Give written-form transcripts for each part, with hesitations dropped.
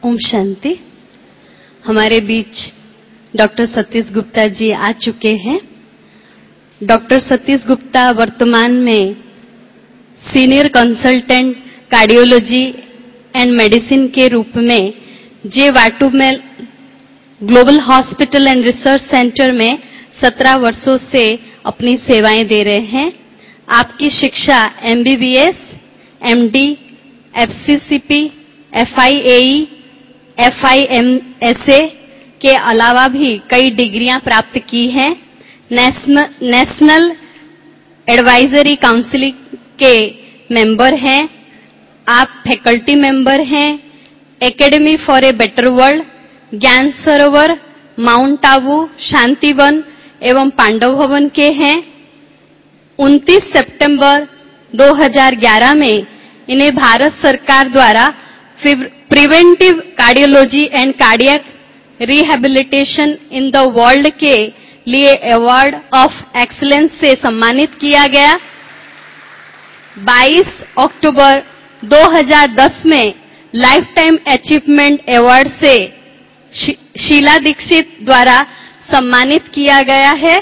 ओम शांति। हमारे बीच डॉक्टर सतीश गुप्ता जी आ चुके हैं। डॉक्टर सतीश गुप्ता वर्तमान में senior consultant cardiology and medicine के रूप में जे वाटू में global hospital and research centre में 17 वर्षों से अपनी सेवाएं दे रहे हैं। आपकी शिक्षा MBBS, MD, FCCP, FIAE, FIMSA के अलावा भी कई डिग्रियां प्राप्त की हैं। नेशनल एडवाइजरी काउंसिल के मेंबर हैं। आप फैकल्टी मेंबर हैं। Academy for a better world, Gyan Sarovar, mount Abu, Shantivan एवं पांडव भवन के हैं। 29 सितंबर 2011 में इन्हें भारत सरकार द्वारा preventive cardiology and cardiac rehabilitation in the world के लिए अवार्ड ऑफ एक्सीलेंस से सम्मानित किया गया। 22 अक्टूबर 2010 में लाइफ टाइम अचीवमेंट अवार्ड से शीला दीक्षित द्वारा सम्मानित किया गया है।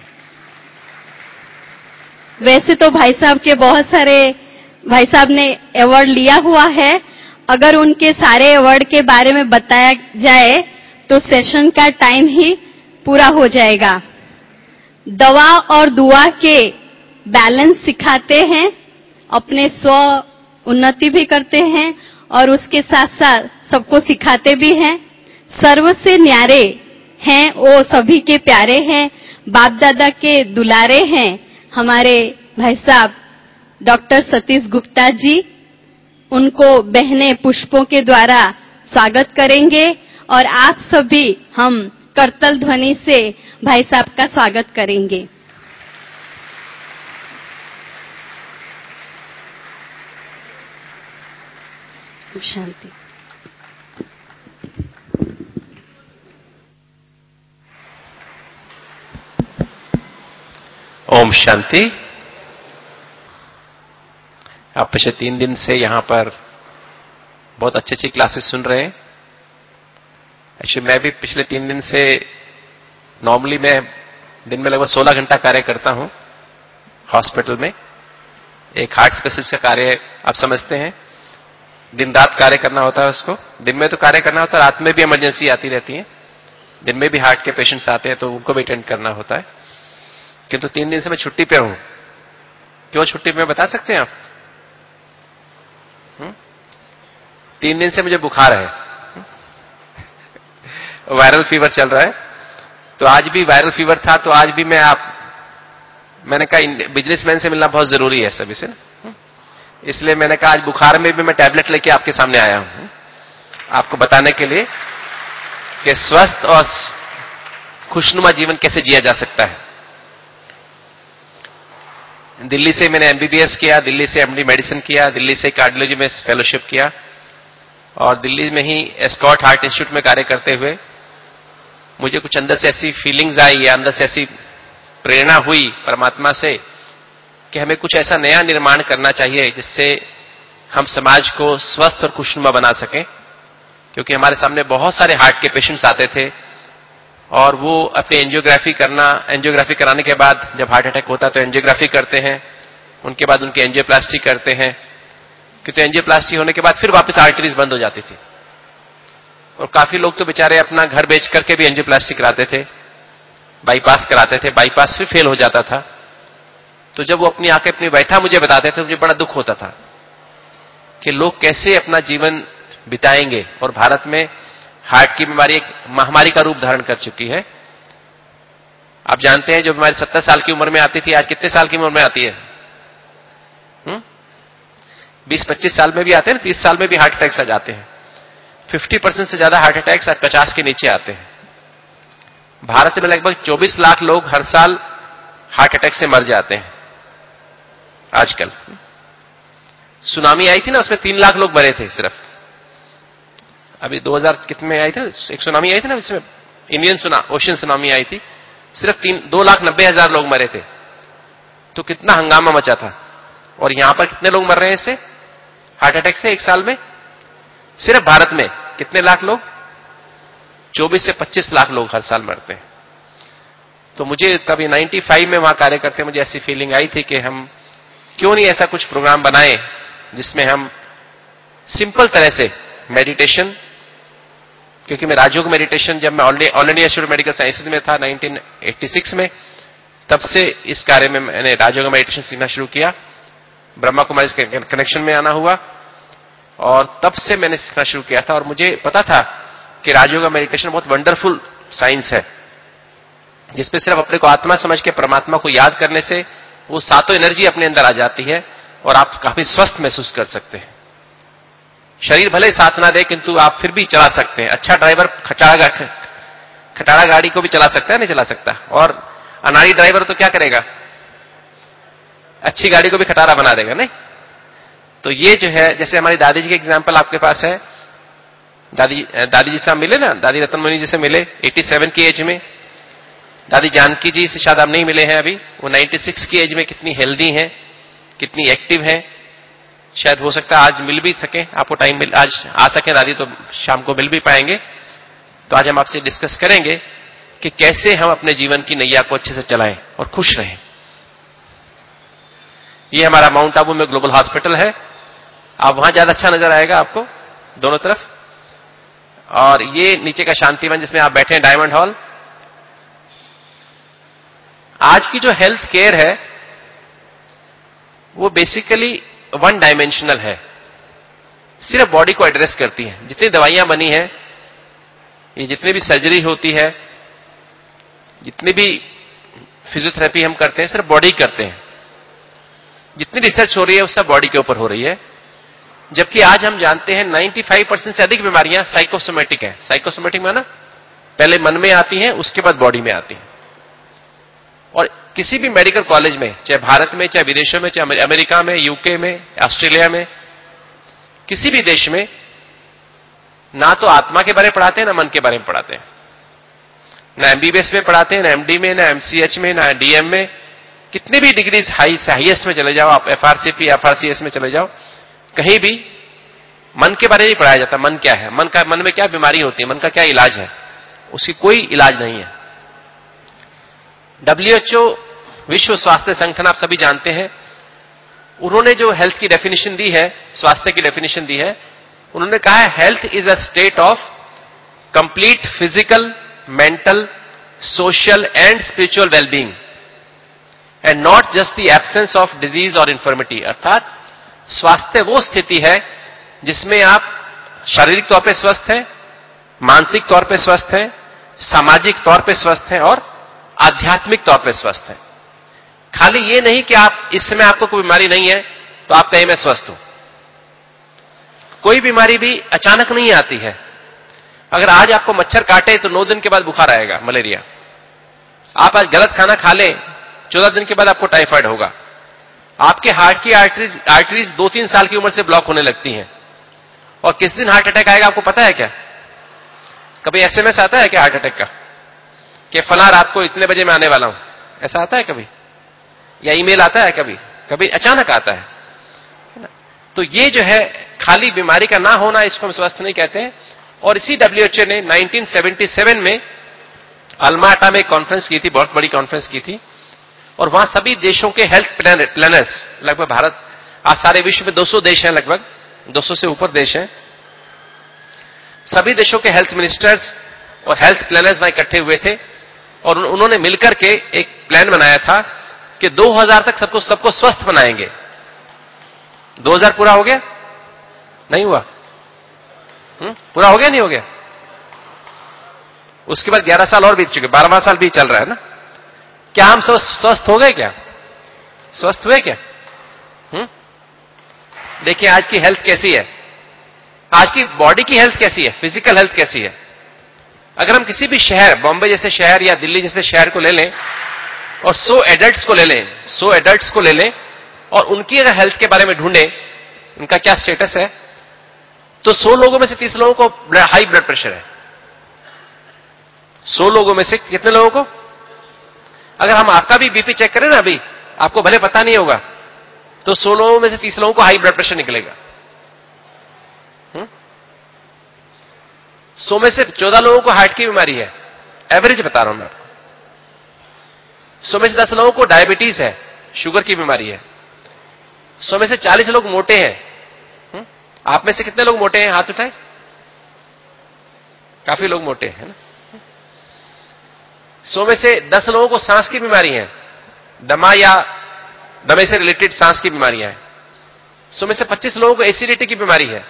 वैसे तो भाई साहब के बहुत सारे भाई साहब ने अवार्ड लिया हुआ है। अगर उनके सारे अवार्ड के बारे में बताया जाए तो सेशन का टाइम ही पूरा हो जाएगा। दवा और दुआ के बैलेंस सिखाते हैं, अपने स्व उन्नति भी करते हैं और उसके साथ साथ सबको सिखाते भी हैं। सर्व से न्यारे हैं, वो सभी के प्यारे हैं, बाप दादा के दुलारे हैं हमारे भाई साहब डॉक्टर सतीश गुप्ता जी। उनको बहनें पुष्पों के द्वारा स्वागत करेंगे और आप सभी हम करतल ध्वनि से भाई साहब का स्वागत करेंगे। शांति। ओम शांति। आप पिछले 3 दिन से यहां पर बहुत अच्छी अच्छी क्लासेस सुन रहे हैं। एक्चुअली मैं भी पिछले 3 दिन से नॉर्मली मैं दिन में लगभग 16 घंटा कार्य करता हूं हॉस्पिटल में। एक हार्ट स्पेशलिस्ट का कार्य आप समझते हैं, दिन रात कार्य करना होता है उसको। दिन में तो कार्य करना होता है, रात में भी इमरजेंसी आती रहती है। दिन में भी हार्ट के पेशेंट्स आते हैं तो उनको भी अटेंड करना होता है। किंतु 3 दिन से मैं छुट्टी पे हूं। क्यों छुट्टी पे बता सकते हैं आप? 3 दिन से मुझे बुखार है, वायरल फीवर चल रहा है। तो आज भी वायरल फीवर था, तो आज भी मैंने कहा बिजनेसमैन से मिलना बहुत जरूरी है सभी से, इसलिए मैंने कहा आज बुखार में भी मैं टैबलेट लेके आपके सामने आया हूं, आपको बताने के लिए कि स्वस्थ और खुशनुमा जीवन कैसे जिया जा सकता है। दिल्ली से मैंने MBBS किया, दिल्ली से MD मेडिसिन किया, दिल्ली से कार्डियोलॉजी में फेलोशिप किया और दिल्ली में ही एस्कॉट हार्ट इंस्टीट्यूट में कार्य करते हुए मुझे कुछ अंदर से ऐसी फीलिंग्स आई या अंदर से ऐसी प्रेरणा हुई परमात्मा से कि हमें कुछ ऐसा नया निर्माण करना चाहिए जिससे हम समाज को स्वस्थ और खुशनुमा बना सकें। क्योंकि हमारे सामने बहुत सारे हार्ट के पेशेंट्स आते थे और वो अपनी एंजियोग्राफी कराने के बाद जब हार्ट अटैक होता है तो एंजियोग्राफी करते हैं, उनके बाद उनकी एंजियोप्लास्टी करते हैं। क्योंकि एंजियोप्लास्टी होने के बाद फिर वापस आर्टरीज बंद हो जाती थी और काफी लोग तो बेचारे अपना घर बेच करके भी एंजियोप्लास्टी कराते थे, बाईपास कराते थे, बाईपास फिर फेल हो जाता था। तो जब वो अपनी आंखें अपनी बैठा मुझे बताते थे, मुझे बड़ा दुख होता था कि लोग कैसे अपना जीवन बिताएंगे। और भारत में हार्ट की बीमारी एक महामारी का रूप धारण कर चुकी है। आप जानते हैं जो बीमारी 70 साल की उम्र में आती थी, आज कितने साल की उम्र में आती है? 20-25 साल में भी आते हैं, 30 साल में भी हार्ट अटैक्स आ जाते हैं। 50% से ज्यादा हार्ट अटैक्स आज 50 के नीचे आते हैं। भारत में लगभग 24 लाख लोग हर साल हार्ट अटैक से मर जाते हैं आजकल। सुनामी आई थी ना, उसमें 3 लाख लोग मरे थे सिर्फ। अभी 2000 कितने में आई थी एक सुनामी आई थी ना, इसमें इंडियन ओशन सुनामी आई थी, सिर्फ 2,90,000 लोग मरे थे। तो कितना हंगामा मचा था। और यहां पर कितने लोग मर रहे हैं इससे, हार्ट अटैक से एक साल में? सिर्फ भारत में कितने लाख लोग? 24 से 25 लाख लोग हर साल मरते हैं। तो मुझे कभी 95 में वहां कार्य करते मुझे ऐसी फीलिंग आई थी कि हम क्यों नहीं ऐसा कुछ प्रोग्राम बनाएं जिसमें हम सिंपल तरह से मेडिटेशन, क्योंकि मैं राजयोग मेडिटेशन जब मैं all India institute of medical sciences में था 1986 में, तब से इस कार्य में मैंने राजयोग मेडिटेशन सीखना शुरू किया। ब्रह्मा कुमारी के कनेक्शन में आना हुआ और तब से मैंने सीखना शुरू किया था। और मुझे पता था कि राजयोग मेडिटेशन बहुत वंडरफुल साइंस है, जिसमें सिर्फ अपने को आत्मा समझ के परमात्मा को याद करने से वो सातों एनर्जी अपने अंदर आ जाती है और आप काफी स्वस्थ महसूस कर सकते हैं। शरीर भले साथ ना दे किंतु आप फिर भी चला सकते हैं। अच्छा ड्राइवर खटारा गाड़ी को भी चला सकता है, नहीं चला सकता? और अनाड़ी ड्राइवर तो क्या करेगा? अच्छी गाड़ी को भी खटारा बना देगा, नहीं? तो ये जो है, जैसे हमारी दादी जी के एग्जाम्पल आपके पास है। दादी जी से आप मिले ना, दादी रतनमणि जी से मिले 87 की एज में। दादी जानकी जी से शायद आप नहीं मिले हैं अभी। वो 96 की एज में कितनी हेल्दी हैं, कितनी एक्टिव हैं। शायद हो सकता है आज मिल भी सके, आपको टाइम मिल, आज आ सके दादी तो शाम को मिल भी पाएंगे। तो आज हम आपसे डिस्कस करेंगे कि कैसे हम अपने जीवन की नैया को अच्छे से चलाएं और खुश रहें। ये हमारा माउंट आबू में ग्लोबल हॉस्पिटल है। आप वहां ज्यादा अच्छा नजर आएगा आपको दोनों तरफ। और ये नीचे का शांतिवन जिसमें आप बैठे हैं, डायमंड हॉल। आज की जो हेल्थ केयर है वो बेसिकली वन डायमेंशनल है, सिर्फ बॉडी को एड्रेस करती है। जितनी दवाइयां बनी है, ये जितनी भी सर्जरी होती है, जितनी भी फिजियोथेरेपी हम करते हैं, सिर्फ बॉडी करते हैं। जितनी रिसर्च हो रही है वो सब बॉडी के ऊपर हो रही है। जबकि आज हम जानते हैं 95% से अधिक बीमारियां साइकोसोमेटिक है। साइकोसोमेटिक माना पहले मन में आती हैं, उसके बाद बॉडी में आती हैं। और किसी भी मेडिकल कॉलेज में, चाहे भारत में, चाहे विदेशों में, चाहे अमेरिका में, यूके में, ऑस्ट्रेलिया में, किसी भी देश में ना तो आत्मा के बारे में पढ़ाते हैं ना मन के बारे में पढ़ाते हैं। ना एमबीबीएस में पढ़ाते हैं, ना एमडी में, ना एमसीएच में, ना डीएम में। कितने भी डिग्रीज हाईएस्ट में चले जाओ आप, एफआरसीपी, एफआरसीएस में चले जाओ, कहीं भी मन के बारे में नहीं पढ़ाया जाता। मन क्या है, मन में क्या बीमारी होती है, मन का क्या इलाज है, उसकी कोई इलाज नहीं है। WHO विश्व स्वास्थ्य संगठन आप सभी जानते हैं, उन्होंने जो हेल्थ की डेफिनेशन दी है, स्वास्थ्य की डेफिनेशन दी है, उन्होंने कहा है health is a state of complete physical, mental, social and spiritual wellbeing and not just the absence of disease और इंफर्मिटी। अर्थात स्वास्थ्य वो स्थिति है जिसमें आप शारीरिक तौर पे स्वस्थ हैं, मानसिक तौर पे स्वस्थ हैं, सामाजिक तौर पे स्वस्थ हैं और आध्यात्मिक तौर पे स्वस्थ हैं। खाली ये नहीं कि आप इस समय आपको कोई बीमारी नहीं है तो आप कहें मैं स्वस्थ हूं। कोई बीमारी भी अचानक नहीं आती है। अगर आज आपको मच्छर काटे तो 9 दिन के बाद बुखार आएगा, मलेरिया। आप आज गलत खाना खा लें, 14 दिन के बाद आपको टाइफाइड होगा। आपके हार्ट की आर्टरीज 2-3 साल की उम्र से ब्लॉक होने लगती हैं। और किस दिन हार्ट अटैक आएगा आपको पता है क्या? कभी एसएमएस आता है क्या हार्ट अटैक का, कि फला रात को इतने बजे मैं आने वाला हूं? ऐसा आता है कभी? या ईमेल आता है कभी? कभी अचानक आता है ना? तो ये जो है खाली बीमारी का ना होना, इसको हम स्वस्थ नहीं कहते हैं। और इसी WHO ने 1977 में अल्माटा में कॉन्फ्रेंस की थी, बहुत बड़ी कॉन्फ्रेंस की थी। और वहां सभी देशों के हेल्थ प्लानर्स, लगभग भारत, आज सारे विश्व में 200 देश हैं, लगभग 200 से ऊपर देश हैं। सभी देशों के हेल्थ मिनिस्टर्स और हेल्थ प्लानर्स वहां इकट्ठे हुए थे और उन्होंने मिलकर के एक प्लान बनाया था कि 2000 तक सबको स्वस्थ बनाएंगे। 2000 पूरा हो गया? नहीं हुआ? पूरा हो गया, नहीं हो गया? उसके बाद 11 साल और बीत चुके, 12वां साल भी चल रहा है ना। क्या हम स्वस्थ हो गए? क्या स्वस्थ हुए क्या? देखिए आज की हेल्थ कैसी है, आज की बॉडी की हेल्थ कैसी है, फिजिकल हेल्थ कैसी है। अगर हम किसी भी शहर, बॉम्बे जैसे शहर या दिल्ली जैसे शहर को ले लें और 100 एडल्ट्स को ले लें, 100 एडल्ट्स को ले लें और उनकी अगर हेल्थ के बारे में ढूंढें, उनका क्या स्टेटस है, तो 100 लोगों में से 30 लोगों को हाई ब्लड प्रेशर है। 100 लोगों में से कितने लोगों को? अगर हम आपका भी बीपी चेक करें ना, अभी आपको भले पता नहीं होगा, तो 100 लोगों में से 30 लोगों को हाई ब्लड प्रेशर निकलेगा। 100 में से 14 लोगों को हार्ट की बीमारी है, एवरेज बता रहा हूं मैं आपको। 100 में से 10 लोगों को डायबिटीज है, शुगर की बीमारी है। 100 में से 40 लोग मोटे हैं। आप में से कितने लोग मोटे हैं, हाथ उठाएं। काफी लोग मोटे हैं ना। 100 में से 10 लोगों को सांस की बीमारी है, दमा या दमे से रिलेटेड सांस की बीमारियां हैं। 100 में से 25 लोगों को एसिडिटी की बीमारी है।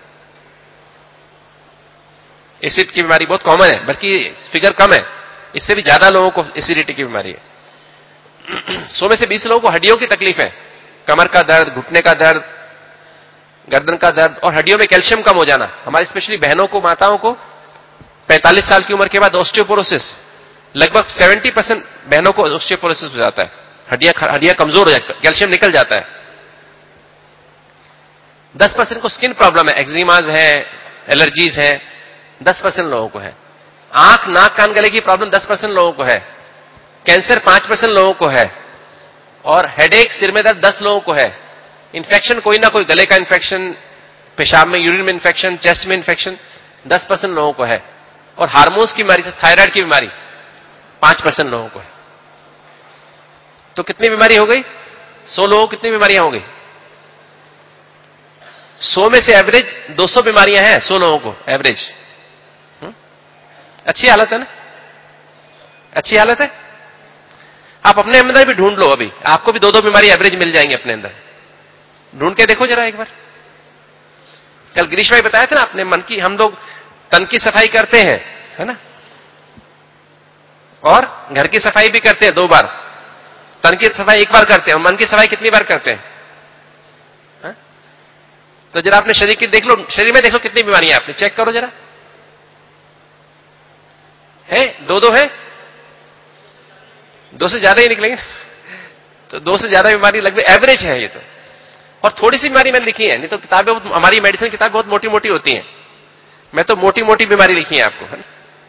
एसिड की बीमारी बहुत कॉमन है, बल्कि फिगर कम है, इससे भी ज्यादा लोगों को एसिडिटी की बीमारी है। 100 में से 20 लोगों को हड्डियों की तकलीफ है, कमर का दर्द, घुटने का दर्द, गर्दन का दर्द और हड्डियों में कैल्शियम कम हो जाना। हमारी स्पेशली बहनों को, माताओं को 45 साल की उम्र के बाद ऑस्टियोपोरोसिस, लगभग 70% बहनों को ऑस्टियोपोरोसिस हो जाता है, हड्डियां कमजोर हो जाती है, कैल्शियम निकल जाता है। 10% को स्किन प्रॉब्लम है, एक्जिमाज है, एलर्जीज है, 10% लोगों को है। आंख, नाक, कान, गले की प्रॉब्लम 10% लोगों को है। कैंसर 5% लोगों को है। और हेडेक, सिर में दर्द 10 लोगों को है। इन्फेक्शन कोई ना कोई, गले का इन्फेक्शन, पेशाब में, यूरिन में इन्फेक्शन, चेस्ट में इन्फेक्शन 10% लोगों को है। और हार्मोन्स की बीमारी, थायराइड की बीमारी 5% लोगों को है। तो कितनी बीमारी हो गई? 100 लोगों को कितनी बीमारियां हो गई? 100 में से एवरेज 200 बीमारियां हैं 100 लोगों को, एवरेज। अच्छी हालत है ना, अच्छी हालत है। आप अपने अंदर भी ढूंढ लो, अभी आपको भी 2-2 बीमारी एवरेज मिल जाएंगे अपने अंदर। ढूंढ के देखो जरा एक बार। कल गिरीश भाई बताया था ना, अपने मन की, हम लोग तन की सफाई करते हैं, है ना, और घर की सफाई भी करते हैं 2 बार। तन की सफाई 1 बार करते हैं, और मन की सफाई कितनी बार करते हैं? तो जरा अपने शरीर की देख लो, शरीर में देखो कितनी बीमारियां आपने, चेक करो जरा। है 2-2 है, 2 से ज्यादा ही निकलेंगे। तो 2 से ज्यादा बीमारी लगभग एवरेज है ये तो। और थोड़ी सी बीमारी मैंने लिखी है, नहीं तो किताबें, हमारी मेडिसिन किताबें बहुत मोटी मोटी होती हैं। मैं तो मोटी मोटी बीमारी लिखी है आपको, है ना।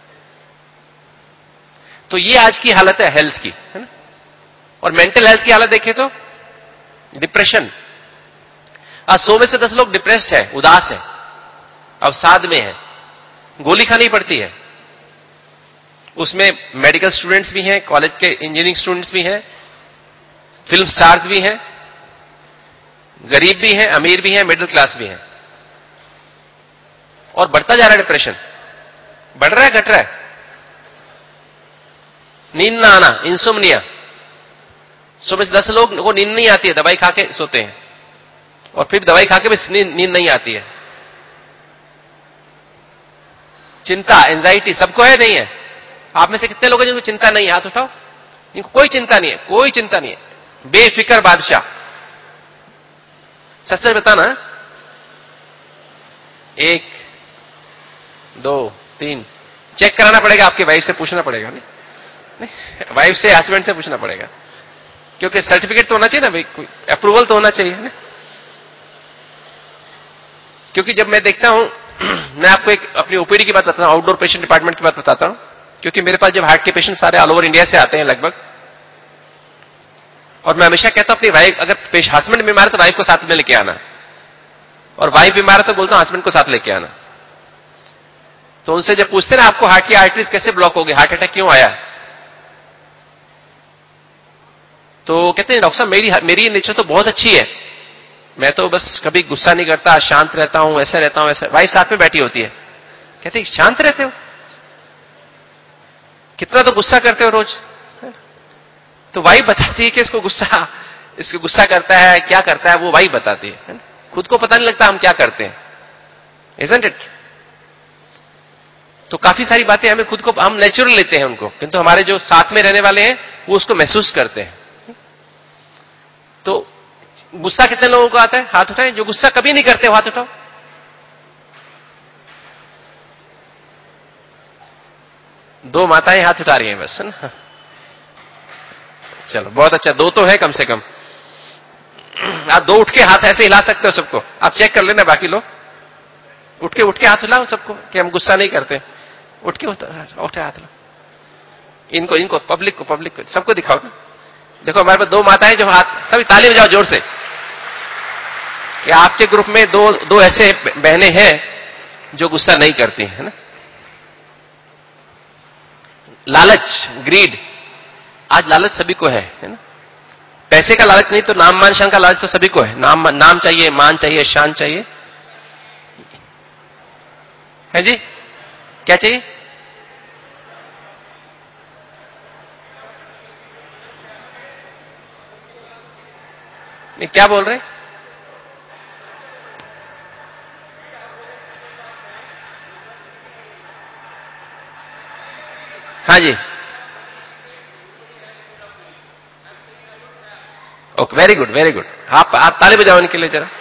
तो ये आज की हालत है हेल्थ की, है ना। और मेंटल हेल्थ की हालत देखें तो डिप्रेशन। आज 100 में से 10 लोग डिप्रेस्ड है, उदास है, अवसाद में है, गोली खानी पड़ती है। उसमें मेडिकल स्टूडेंट्स भी हैं, कॉलेज के इंजीनियरिंग स्टूडेंट्स भी हैं, फिल्म स्टार्स भी हैं, गरीब भी हैं, अमीर भी हैं, मिडिल क्लास भी हैं। और बढ़ता जा रहा है डिप्रेशन, बढ़ रहा है, घट रहा है। नींद ना आना, इंसोम्निया। 100 में से 10 लोग को नींद नहीं आती है, दवाई खा के सोते हैं, और फिर दवाई खा के भी नींद नहीं आती है। चिंता, एंजाइटी सबको है, नहीं है? आप में से कितने लोग हैं जिनको चिंता नहीं है? हाथ उठाओ। इनको कोई चिंता नहीं है, कोई चिंता नहीं है, बेफिक्र बादशाह। सच सच बताना। 1 2 3 चेक कराना पड़ेगा, आपके वाइफ से पूछना पड़ेगा। नहीं, वाइफ से, हस्बैंड से पूछना पड़ेगा, क्योंकि सर्टिफिकेट तो होना चाहिए ना भाई, कोई अप्रूवल तो होना चाहिए ना। क्योंकि जब मैं देखता हूं, मैं आपको एक अपनी ओपीडी की बात बताता हूं, आउटडोर पेशेंट डिपार्टमेंट की बात बताता हूं। क्योंकि मेरे पास जब हार्ट के पेशेंट सारे ऑल ओवर इंडिया से आते हैं लगभग, और मैं हमेशा कहता हूं अपनी वाइफ, अगर हस्बैंड बीमार है तो वाइफ को साथ में लेके आना, और वाइफ बीमार है तो बोलता हूं हस्बैंड को साथ लेके आना। तो उनसे जब पूछते ना आपको हार्ट की आर्टरीज कैसे ब्लॉक हो गई, हार्ट अटैक क्यों आया, तो कहते हैं डॉक्टर साहब मेरी नेचर तो बहुत अच्छी है, मैं तो बस कभी गुस्सा नहीं करता, शांत रहता हूं, ऐसा रहता हूं, ऐसा। वाइफ साथ में बैठी होती है, कहते हैं शांत रहते हो, कितना तो गुस्सा करते हो रोज। तो वाइफ बताती है कि इसको गुस्सा करता है, क्या करता है, वो वाइफ बताती है। खुद को पता नहीं लगता हम क्या करते हैं, isn't it? तो काफी सारी बातें हमें खुद को, हम नेचुरल लेते हैं उनको, किंतु हमारे जो साथ में रहने वाले हैं वो उसको महसूस करते हैं। तो गुस्सा कितने लोगों को आता है? हाथ उठाएं। जो गुस्सा कभी नहीं करते हाथ उठाओ। दो माताएं हाथ उठा रही हैं बस, है ना। चलो बहुत अच्छा, 2 तो है कम से कम। आप 2 उठ के हाथ ऐसे हिला सकते हो सबको, आप चेक कर लेना। बाकी लोग उठ के हाथ हिलाओ सबको, कि हम गुस्सा नहीं करते। उठ के हाथ हिलाओ। इनको पब्लिक को सबको दिखाओ ना। देखो हमारे पास 2 माताएं जो हाथ, सभी ताली बजाओ जोर से, कि आपके ग्रुप में दो ऐसे बहनें हैं जो गुस्सा नहीं करती है ना। लालच, ग्रीड, आज लालच सभी को है ना? पैसे का लालच नहीं तो नाम मान शान का लालच तो सभी को है। नाम चाहिए, मान चाहिए, शान चाहिए, है जी? क्या चाहिए? नहीं, क्या बोल रहे? हाँ जी, okay, very good, very good. आप ताली बजाओ इनके लिए जरा।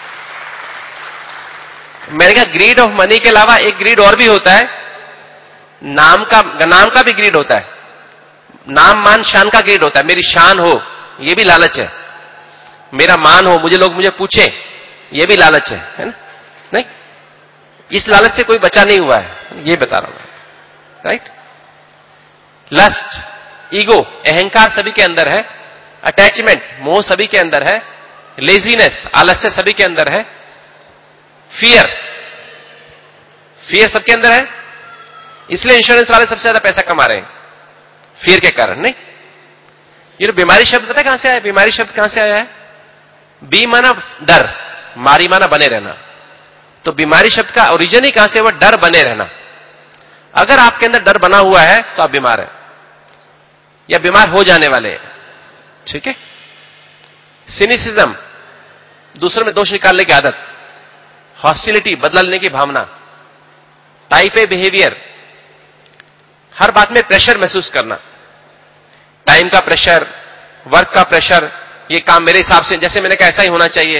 मैंने कहा ग्रीड ऑफ मनी के अलावा एक ग्रीड और भी होता है, नाम का भी ग्रीड होता है। नाम मान शान का ग्रीड होता है। मेरी शान हो, ये भी लालच है। मेरा मान हो, लोग मुझे पूछे, ये भी लालच है ना? नहीं, इस लालच से कोई बचा नहीं हुआ है, ये बता रहा हूं। राइट? लस्ट, ईगो, अहंकार सभी के अंदर है। अटैचमेंट, मोह सभी के अंदर है। लेजीनेस, आलस्य सभी के अंदर है। फियर, फियर सबके अंदर है। इसलिए इंश्योरेंस वाले सबसे ज्यादा पैसा कमा रहे हैं, फियर के कारण। नहीं, ये बीमारी शब्द पता है कहां से आया? बीमारी शब्द कहां से आया है? बी माना डर, मारी माना बने रहना। तो बीमारी शब्द का ओरिजिन ही कहां से? वो डर बने रहना। अगर आपके अंदर डर बना हुआ है तो आप बीमार हैं या बीमार हो जाने वाले हैं। ठीक है? सिनिसिज्म, दूसरों में दोष निकालने की आदत। हॉस्टिलिटी, बदला लेने की भावना। टाइप ए बिहेवियर, हर बात में प्रेशर महसूस करना। टाइम का प्रेशर, वर्क का प्रेशर, ये काम मेरे हिसाब से, जैसे मैंने कहा ऐसा ही होना चाहिए।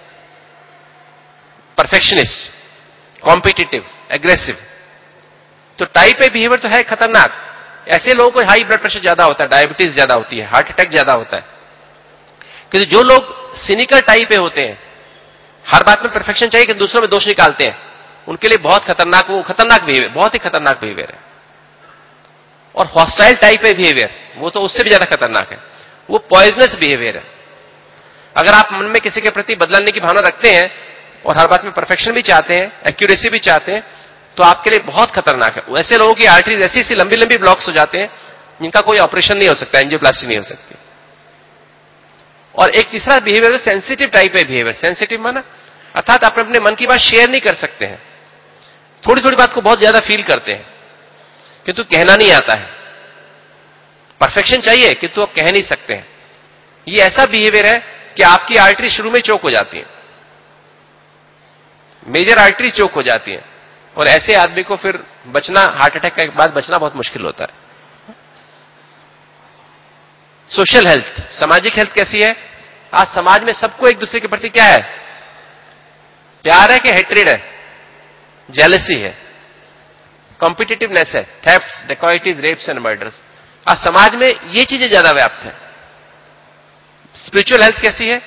Perfectionist, competitive, aggressive. तो टाइप ए बिहेवियर तो है खतरनाक। ऐसे लोगों को हाई ब्लड प्रेशर ज्यादा होता है, डायबिटीज ज्यादा होती है, हार्ट अटैक ज्यादा होता है। क्योंकि जो लोग सिनिकल टाइप पे होते हैं, हर बात में परफेक्शन चाहिए कि दूसरों में दोष निकालते हैं, उनके लिए बहुत खतरनाक, वो खतरनाक बिहेवियर, बहुत ही खतरनाक बिहेवियर है। और हॉस्टाइल टाइप है बिहेवियर, वो तो उससे भी ज्यादा खतरनाक है, वो पॉइजनस बिहेवियर है। अगर आप मन में किसी के प्रति बदलाने की भावना रखते हैं और हर बात में परफेक्शन भी चाहते हैं, एक्यूरेसी भी चाहते हैं, तो आपके लिए बहुत खतरनाक है। ऐसे लोगों की आर्टरीज ऐसी ऐसी लंबी लंबी ब्लॉक्स हो जाते हैं जिनका कोई ऑपरेशन नहीं हो सकता, एंजियोप्लास्टी नहीं हो सकती। और एक तीसरा बिहेवियर सेंसिटिव टाइप है बिहेवियर। सेंसिटिव माना अर्थात आप अपने मन की बात शेयर नहीं कर सकते हैं, थोड़ी थोड़ी बात को बहुत ज्यादा फील करते हैं किंतु कहना नहीं आता है। परफेक्शन चाहिए किंतु आप कह नहीं सकते हैं। ये ऐसा बिहेवियर है कि आपकी आर्टरी शुरू में चोक हो जाती है, मेजर आर्टरी चोक हो जाती है, और ऐसे आदमी को फिर बचना, हार्ट अटैक के बाद बचना बहुत मुश्किल होता है। सोशल हेल्थ, सामाजिक हेल्थ कैसी है? आज समाज में सबको एक दूसरे के प्रति क्या है? प्यार है कि हेट्रेड है? जेलसी है, कॉम्पिटिटिवनेस है, thefts, dacoities, rapes and murders. आज समाज में ये चीजें ज्यादा व्याप्त है। स्पिरिचुअल हेल्थ कैसी है?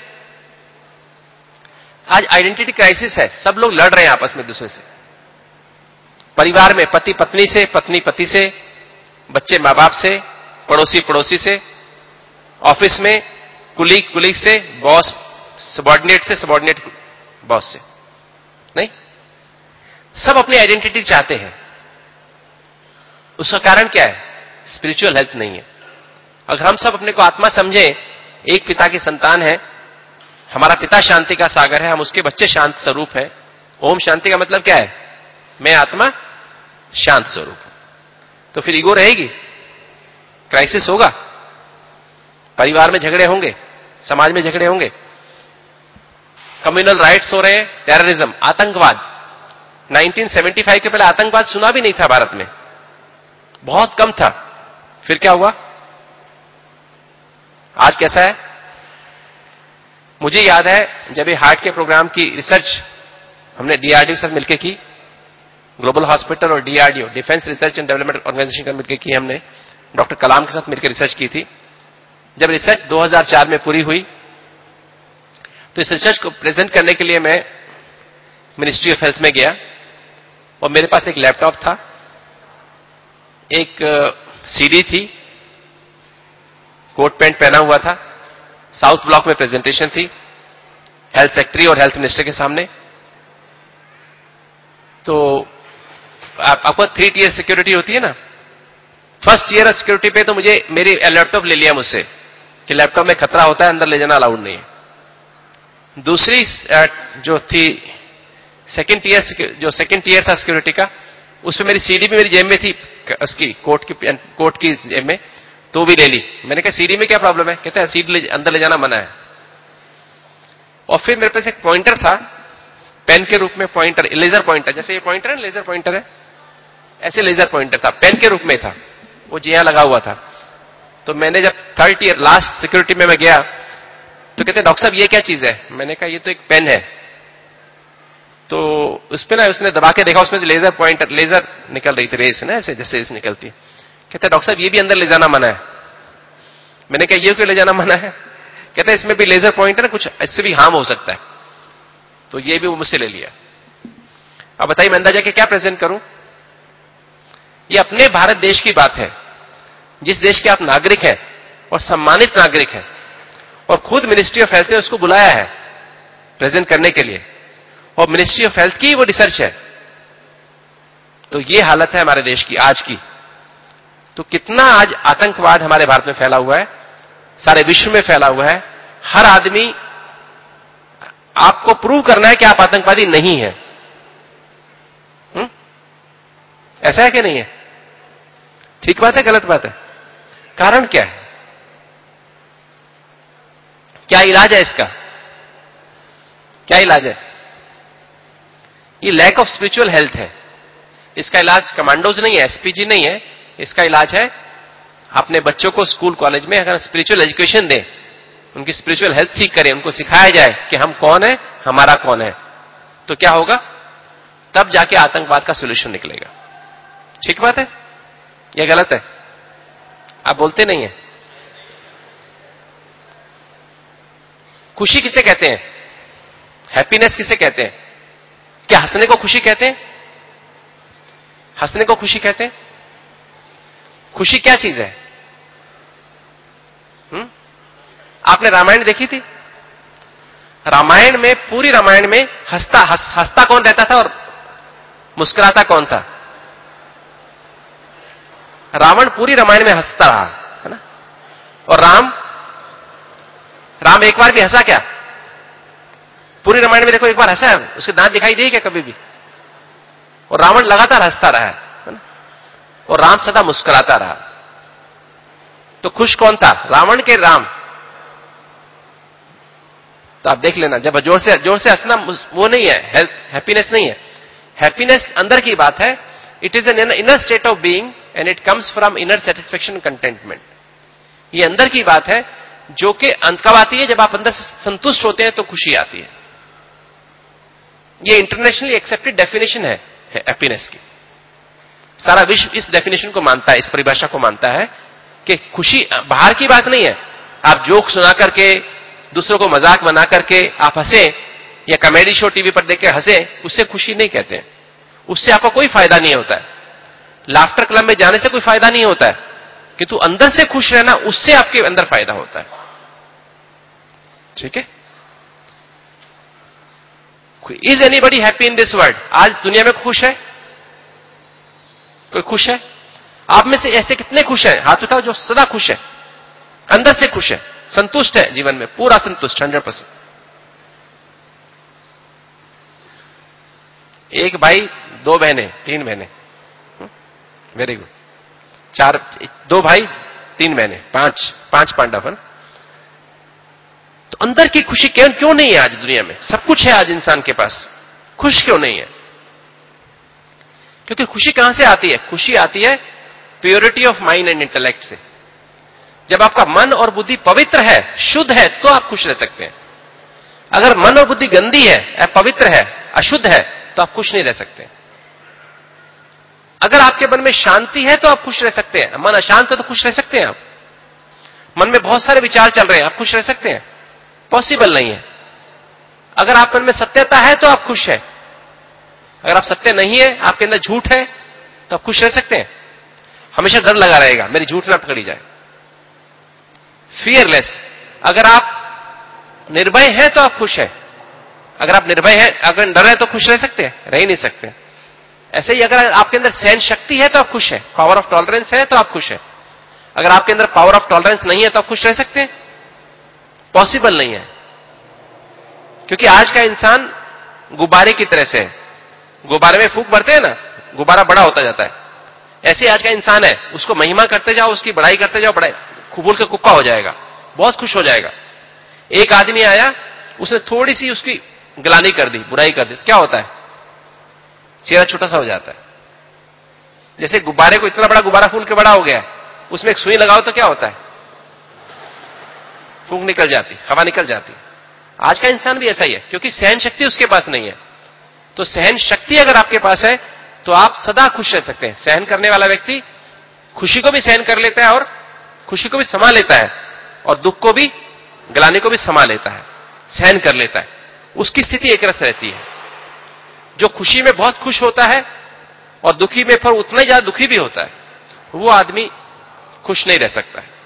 आज आइडेंटिटी क्राइसिस है, सब लोग लड़ रहे हैं आपस में एक दूसरे से। परिवार में पति पत्नी से, पत्नी पति से, बच्चे मां बाप से, पड़ोसी पड़ोसी से, ऑफिस में कुलीग से, बॉस सबॉर्डिनेट से, सबॉर्डिनेट बॉस से। नहीं, सब अपनी आइडेंटिटी चाहते हैं। उसका कारण क्या है? स्पिरिचुअल हेल्थ नहीं है। अगर हम सब अपने को आत्मा समझें, एक पिता की संतान है, हमारा पिता शांति का सागर है, हम उसके बच्चे शांत स्वरूप हैं। ओम शांति का मतलब क्या है? मैं आत्मा शांत स्वरूप हूं। तो फिर ईगो रहेगी, क्राइसिस होगा, परिवार में झगड़े होंगे, समाज में झगड़े होंगे, कम्युनल राइट्स हो रहे हैं, टेररिज्म, आतंकवाद। 1975 के पहले आतंकवाद सुना भी नहीं था भारत में, बहुत कम था। फिर क्या हुआ? आज कैसा है? मुझे याद है जब ये हार्ट के प्रोग्राम की रिसर्च हमने डीआरडीओ के साथ मिलकर की, ग्लोबल हॉस्पिटल और DRDO, defence research and development organisation का मिलकर की, हमने डॉक्टर कलाम के साथ मिलकर रिसर्च की थी। जब रिसर्च 2004 में पूरी हुई तो इस रिसर्च को प्रेजेंट करने के लिए मैं मिनिस्ट्री ऑफ हेल्थ में गया और मेरे पास एक लैपटॉप था, एक सीडी थी, कोट पैंट पहना हुआ था, साउथ ब्लॉक में प्रेजेंटेशन थी हेल्थ सेक्रेटरी और हेल्थ मिनिस्टर के सामने। तो आपको 3 टियर सिक्योरिटी होती है ना, फर्स्ट ईयर सिक्योरिटी पे तो मुझे मेरी लैपटॉप ले लिया मुझसे कि लैपटॉप में खतरा होता है, अंदर ले जाना अलाउड नहीं है। दूसरी जो थी सेकंड ईयर था सिक्योरिटी का, उसमें मेरी सीडी भी मेरी जेब में थी, उसकी कोट की जेब में, तो भी ले ली। मैंने कहा सीडी में क्या प्रॉब्लम है? कहते हैं सीडी अंदर ले जाना मना है। और फिर मेरे पास एक पॉइंटर था, पेन के रूप में पॉइंटर, लेजर पॉइंटर, जैसे ये पॉइंटर है, लेजर पॉइंटर है, ऐसे लेजर पॉइंटर था, पेन के रूप में था, वो जी लगा हुआ था। तो मैंने जब थर्ड ईयर लास्ट सिक्योरिटी में मैं गया तो कहते डॉक्टर साहब ये क्या चीज है? मैंने कहा ये तो एक पेन है। तो उसपे ना उसने दबा के देखा, उसमें लेजर पॉइंटर, लेजर निकल रही थी, रेस ना ऐसे जैसे निकलती है। कहते डॉक्टर साहब ये भी अंदर ले जाना मना है। मैंने कहा ये क्यों ले जाना मना है? कहते इसमें भी लेजर पॉइंटर है, कुछ इससे भी हार्म हो सकता है। तो ये भी वो मुझसे ले लिया। अब बताइए मैं अंदर जाके क्या प्रेजेंट करूं? ये अपने भारत देश की बात है, जिस देश के आप नागरिक हैं और सम्मानित नागरिक हैं, और खुद मिनिस्ट्री ऑफ हेल्थ ने उसको बुलाया है प्रेजेंट करने के लिए, और मिनिस्ट्री ऑफ हेल्थ की वो रिसर्च है। तो ये हालत है हमारे देश की आज की। तो कितना आज आतंकवाद हमारे भारत में फैला हुआ है, सारे विश्व में फैला हुआ है। हर आदमी, आपको प्रूव करना है कि आप आतंकवादी नहीं है। ऐसा है कि नहीं है? ठीक बात है, गलत बात है? कारण क्या है? क्या इलाज है इसका? क्या इलाज है? ये लैक ऑफ स्पिरिचुअल हेल्थ है। इसका इलाज कमांडोज नहीं है, एसपीजी नहीं है। इसका इलाज है अपने बच्चों को स्कूल कॉलेज में अगर स्पिरिचुअल एजुकेशन दें, उनकी स्पिरिचुअल हेल्थ ठीक करें, उनको सिखाया जाए कि हम कौन है, हमारा कौन है, तो क्या होगा? तब जाके आतंकवाद का सॉल्यूशन निकलेगा। ठीक बात है या गलत है? आप बोलते नहीं है। खुशी किसे कहते हैं? हैप्पीनेस किसे कहते हैं? क्या हंसने को खुशी कहते हैं? हंसने को खुशी कहते हैं? खुशी क्या चीज है? आपने रामायण देखी थी? रामायण में, पूरी रामायण में हंसता कौन रहता था और मुस्कुराता कौन था? रावण पूरी रामायण में हंसता रहा, है ना? और राम एक बार भी हंसा क्या? पूरी रामायण में देखो, एक बार हंसा है? उसके दांत दिखाई दिए क्या कभी भी? और रावण लगातार हंसता रहा है ना? और राम सदा मुस्कुराता रहा। तो खुश कौन था, रावण के राम? तो आप देख लेना, जब जोर से हंसना वो नहीं है, हेल्थ हैप्पीनेस नहीं है। हैप्पीनेस अंदर की बात है। It is an inner state of being and it comes from inner satisfaction contentment. ये अंदर की बात है, जो कि अंत कब आती है? जब आप अंदर से संतुष्ट होते हैं तो खुशी आती है। ये इंटरनेशनली एक्सेप्टेड डेफिनेशन है हैप्पीनेस की। सारा विश्व इस डेफिनेशन को मानता है, इस परिभाषा को मानता है कि खुशी बाहर की बात नहीं है। आप जोक सुना करके, दूसरों को मजाक बना करके आप हंसे, या कॉमेडी शो टीवी पर देख के हंसे, उससे खुशी नहीं कहते हैं। उससे आपको कोई फायदा नहीं होता है। लाफ्टर क्लब में जाने से कोई फायदा नहीं होता है, किंतु अंदर से खुश रहना, उससे आपके अंदर फायदा होता है। ठीक है? Is anybody happy in this world? आज दुनिया में खुश है? कोई खुश है? आप में से ऐसे कितने खुश हैं? हाथ उठाओ जो सदा खुश है, अंदर से खुश है, संतुष्ट है, जीवन में पूरा संतुष्ट, 100%। एक भाई, 2 बहनें, 3 बहनें, वेरी गुड। 2 भाई 3 बहनें, 5 पांडव। तो अंदर की खुशी क्यों नहीं है आज दुनिया में? सब कुछ है आज इंसान के पास, खुश क्यों नहीं है? क्योंकि खुशी कहां से आती है? खुशी आती है purity of mind and intellect से। जब आपका मन और बुद्धि पवित्र है, शुद्ध है, तो आप खुश रह सकते हैं। अगर मन और बुद्धि गंदी है, अपवित्र है, अशुद्ध है, तो आप खुश नहीं रह सकते। अगर आपके मन में शांति है तो आप खुश रह सकते हैं। मन अशांत है तो खुश रह सकते हैं आप? मन में बहुत सारे विचार चल रहे हैं, आप खुश रह सकते हैं? पॉसिबल नहीं है। अगर आप मन में सत्यता है तो आप खुश हैं। अगर आप सत्य नहीं है, आपके अंदर झूठ है, तो आप खुश रह सकते हैं? हमेशा डर लगा रहेगा मेरी झूठ ना पकड़ी जाए। फियरलेस। अगर आप निर्भय हैं तो आप खुश हैं। अगर आप निर्भय हैं, अगर डर है तो खुश रह सकते हैं? रह ही नहीं सकते। ऐसे ही अगर आपके अंदर सहन शक्ति है तो आप खुश हैं, पावर ऑफ टॉलरेंस है तो आप खुश हैं। अगर आपके अंदर पावर ऑफ टॉलरेंस नहीं है तो आप खुश रह सकते हैं? पॉसिबल नहीं है। क्योंकि आज का इंसान गुब्बारे की तरह से है। गुब्बारे में फूंक भरते हैं ना, गुब्बारा बड़ा होता जाता है। ऐसे आज का इंसान है, उसको महिमा करते जाओ, उसकी बड़ाई करते जाओ, बड़ाई खुबुल के कुक्का हो जाएगा, बहुत खुश हो जाएगा। एक आदमी आया, उसने थोड़ी सी उसकी गिलानी कर दी, बुराई कर दी, तो क्या होता है? चेहरा छोटा सा हो जाता है। जैसे गुब्बारे को इतना बड़ा गुब्बारा फूल के बड़ा हो गया, उसमें एक सुई लगाओ तो क्या होता है? फूंक निकल जाती, हवा निकल जाती। आज का इंसान भी ऐसा ही है, क्योंकि सहन शक्ति उसके पास नहीं है। तो सहन शक्ति अगर आपके पास है तो आप सदा खुश रह सकते हैं। सहन करने वाला व्यक्ति खुशी को भी सहन कर लेता है और खुशी को भी समा लेता है, और दुख को भी, गिलाने को भी समा लेता है, सहन कर लेता है। उसकी स्थिति एक रस रहती है। जो खुशी में बहुत खुश होता है और दुखी में फिर उतना ही ज्यादा दुखी भी होता है, वो आदमी खुश नहीं रह सकता है।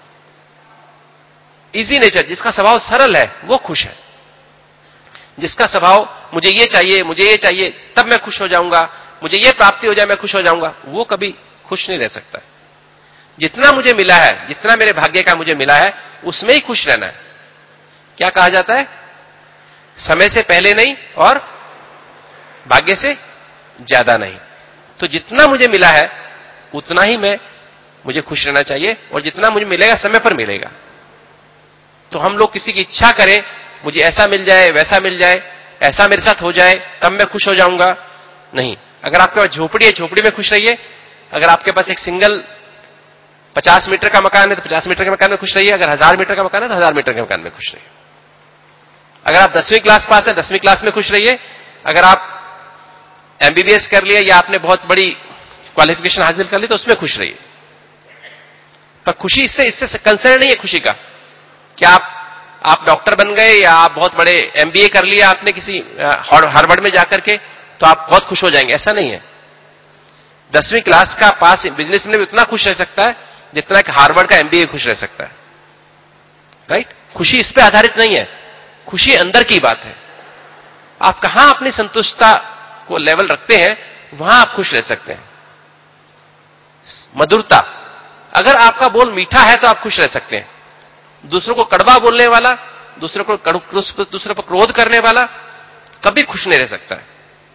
इजी नेचर, जिसका स्वभाव सरल है, वो खुश है। जिसका स्वभाव मुझे ये चाहिए तब मैं खुश हो जाऊंगा, मुझे ये प्राप्ति हो जाए मैं खुश हो जाऊंगा, वो कभी खुश नहीं रह सकता। जितना मुझे मिला है, जितना मेरे भाग्य का मुझे मिला है, उसमें ही खुश रहना है। क्या कहा जाता है? समय से पहले नहीं और भाग्य से ज्यादा नहीं। तो जितना मुझे मिला है उतना ही मुझे खुश रहना चाहिए, और जितना मुझे मिलेगा समय पर मिलेगा। तो हम लोग किसी की इच्छा करें, मुझे ऐसा मिल जाए, वैसा मिल जाए, ऐसा मेरे साथ हो जाए तब मैं खुश हो जाऊंगा, नहीं। अगर आपके पास झोपड़ी है, झोपड़ी में खुश रहिए। अगर आपके पास एक सिंगल 50 मीटर का मकान है तो 50 मीटर के मकान में खुश रहिए। अगर 1000 मीटर का मकान है तो 1000 मीटर के मकान में खुश रहिए। अगर आप 10वीं क्लास पास है, 10वीं क्लास में खुश रहिए। अगर आप एमबीबीएस कर लिया या आपने बहुत बड़ी क्वालिफिकेशन हासिल कर ली तो उसमें खुश रहिए। पर खुशी इससे कंसर्न नहीं है खुशी का। क्या आप डॉक्टर बन गए या आप बहुत बड़े एमबीए कर लिया आपने किसी हार्वर्ड में जाकर के तो आप बहुत खुश हो जाएंगे, ऐसा नहीं है। 10वीं क्लास का पास बिजनेस में भी उतना खुश रह सकता है जितना कि हार्वर्ड का एमबीए खुश रह सकता है, राइट? खुशी इस पे आधारित नहीं है, खुशी अंदर की बात है। आप कहां अपनी संतुष्टता को लेवल रखते हैं, वहां आप खुश रह सकते हैं। मधुरता, अगर आपका बोल मीठा है तो आप खुश रह सकते हैं। दूसरों को कड़वा बोलने वाला, दूसरों पर क्रोध करने वाला कभी खुश नहीं रह सकता है।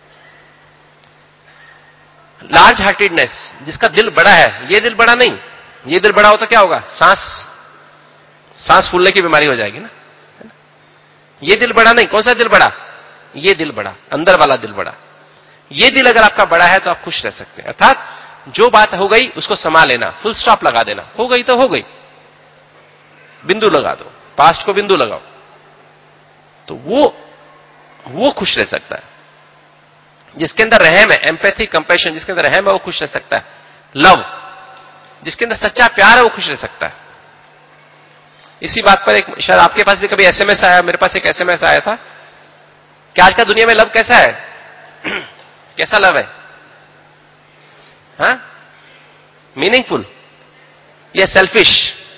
लार्ज हार्टेडनेस, जिसका दिल बड़ा है, ये दिल बड़ा नहीं, ये दिल बड़ा हो तो क्या होगा? सांस फूलने की बीमारी हो जाएगी ना। ये दिल बड़ा नहीं, कौन सा दिल बड़ा? ये दिल बड़ा, अंदर वाला दिल बड़ा। ये दिल अगर आपका बड़ा है तो आप खुश रह सकते हैं। अर्थात जो बात हो गई उसको समा लेना, फुल स्टॉप लगा देना। हो गई तो हो गई, बिंदु लगा दो, पास्ट को बिंदु लगाओ, तो वो खुश रह सकता है। जिसके अंदर रहम है, एम्पैथी, कंपैशन, जिसके अंदर रहम है वो खुश रह सकता है। लव, जिसके अंदर सच्चा प्यार है वो खुश रह सकता है। इसी बात पर एक, शायद आपके पास भी कभी एसएमएस आया, मेरे पास एक एसएमएस आया था कि आज का दुनिया में लव कैसा है? कैसा लव है? हाँ, मीनिंगफुल या सेल्फिश?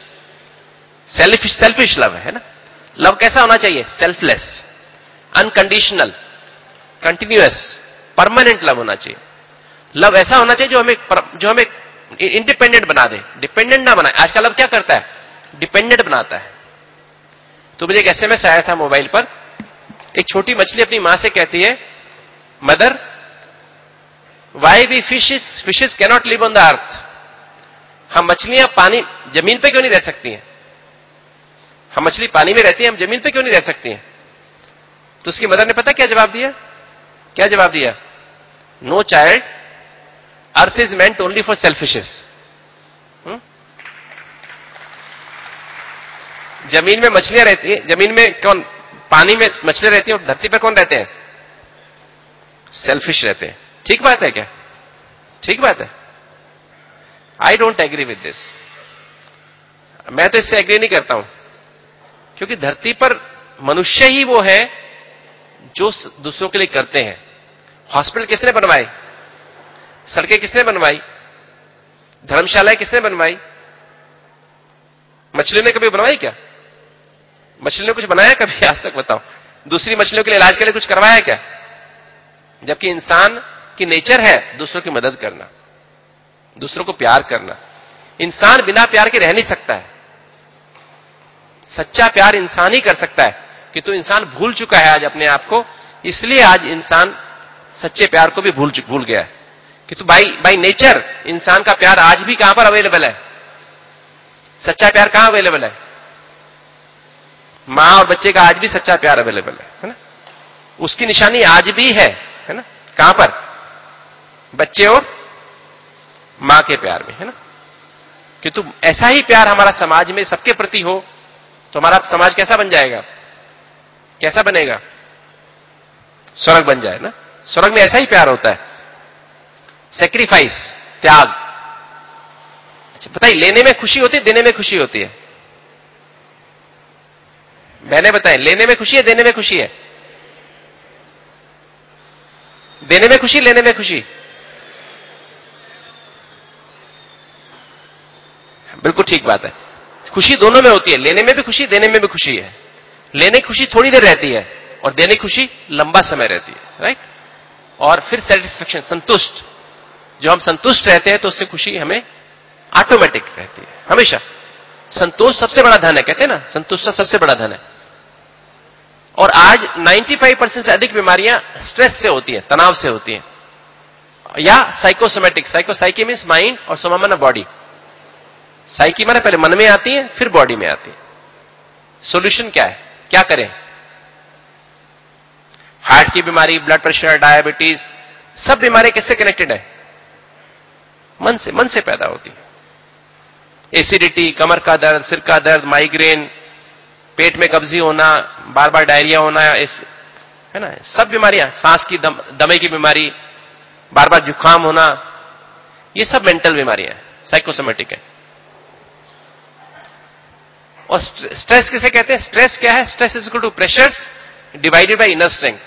सेल्फिश लव है ना। लव कैसा होना चाहिए? Selfless, unconditional, continuous, permanent love होना चाहिए। लव ऐसा होना चाहिए जो हमें इंडिपेंडेंट बना दे, डिपेंडेंट ना बनाए। आज का लव क्या करता है? डिपेंडेंट बनाता है। तो मुझे एक एसएमएस आया था मोबाइल पर, एक छोटी मछली अपनी मां से कहती है, mother, why we fishes can not live on the earth. हम मछलियां जमीन पे क्यों नहीं रह सकती हैं? हम मछली पानी में रहती हैं, हम जमीन पे क्यों नहीं रह सकती हैं? तो उसकी मदर ने पता क्या जवाब दिया? क्या जवाब दिया? No child, earth is meant only for selfishes. जमीन में मछलियां रहती है, जमीन में कौन? पानी में मछलियां रहती हैं, और धरती पर कौन रहते हैं? सेल्फिश रहते हैं। ठीक बात है क्या? ठीक बात है। I don't agree with this. मैं तो इससे एग्री नहीं करता हूं, क्योंकि धरती पर मनुष्य ही वो है जो दूसरों के लिए करते हैं। हॉस्पिटल किसने बनवाए? सड़कें किसने बनवाई? धर्मशालाएं किसने बनवाई? मछलियों ने कभी बनवाई क्या? मछलियों ने कुछ बनाया कभी आज तक? बताओ। दूसरी मछलियों के लिए इलाज के लिए कुछ करवाया क्या? जबकि इंसान कि नेचर है दूसरों की मदद करना, दूसरों को प्यार करना। इंसान बिना प्यार के रह नहीं सकता है। सच्चा प्यार इंसान ही कर सकता है, कि तो इंसान भूल चुका है आज अपने आप को, इसलिए आज इंसान सच्चे प्यार को भी भूल गया है। कि तो बाई नेचर इंसान का प्यार आज भी कहां पर अवेलेबल है? सच्चा प्यार कहां अवेलेबल है? मां और बच्चे का आज भी सच्चा प्यार अवेलेबल है ना? उसकी निशानी आज भी है ना? कहां पर? बच्चे और मां के प्यार में, है ना? कि तो ऐसा ही प्यार हमारा समाज में सबके प्रति हो तो हमारा समाज कैसा बन जाएगा? कैसा बनेगा? स्वर्ग बन जाए ना? स्वर्ग में ऐसा ही प्यार होता है, सेक्रीफाइस, त्याग। अच्छा बताइए, लेने में खुशी होती है, देने में खुशी होती है? मैंने बताया, लेने में खुशी है, देने में खुशी है? देने में खुशी, लेने में खुशी? बिल्कुल ठीक बात है। खुशी दोनों में होती है, लेने में भी खुशी, देने में भी खुशी है। लेने की खुशी थोड़ी देर रहती है और देने की खुशी लंबा समय रहती है, राइट? और फिर सेटिस्फेक्शन, संतुष्ट। जो हम संतुष्ट रहते हैं तो उससे खुशी हमें ऑटोमेटिक रहती है हमेशा। संतोष सबसे बड़ा धन है, कहते हैं ना, संतुष्टता सबसे बड़ा धन है। और आज 95% से अधिक बीमारियां स्ट्रेस से होती है, तनाव से होती हैं, या साइकोसोमेटिक। साइकी मीन्स माइंड और सोमा माना बॉडी। साइकी माने पहले मन में आती है, फिर बॉडी में आती है। सॉल्यूशन क्या है? क्या करें? हार्ट की बीमारी, ब्लड प्रेशर, डायबिटीज, सब बीमारियां किससे कनेक्टेड है? मन से। मन से पैदा होती है। एसिडिटी, कमर का दर्द, सिर का दर्द, माइग्रेन, पेट में कब्जी होना, बार बार डायरिया होना, है ना, सब बीमारियां, सांस की दमे की बीमारी, बार बार जुकाम होना, ये सब मेंटल बीमारियां हैं, साइकोसोमेटिक है। और स्ट्रेस किसे कहते हैं? स्ट्रेस क्या है? Stress is equal to pressures divided by inner strength.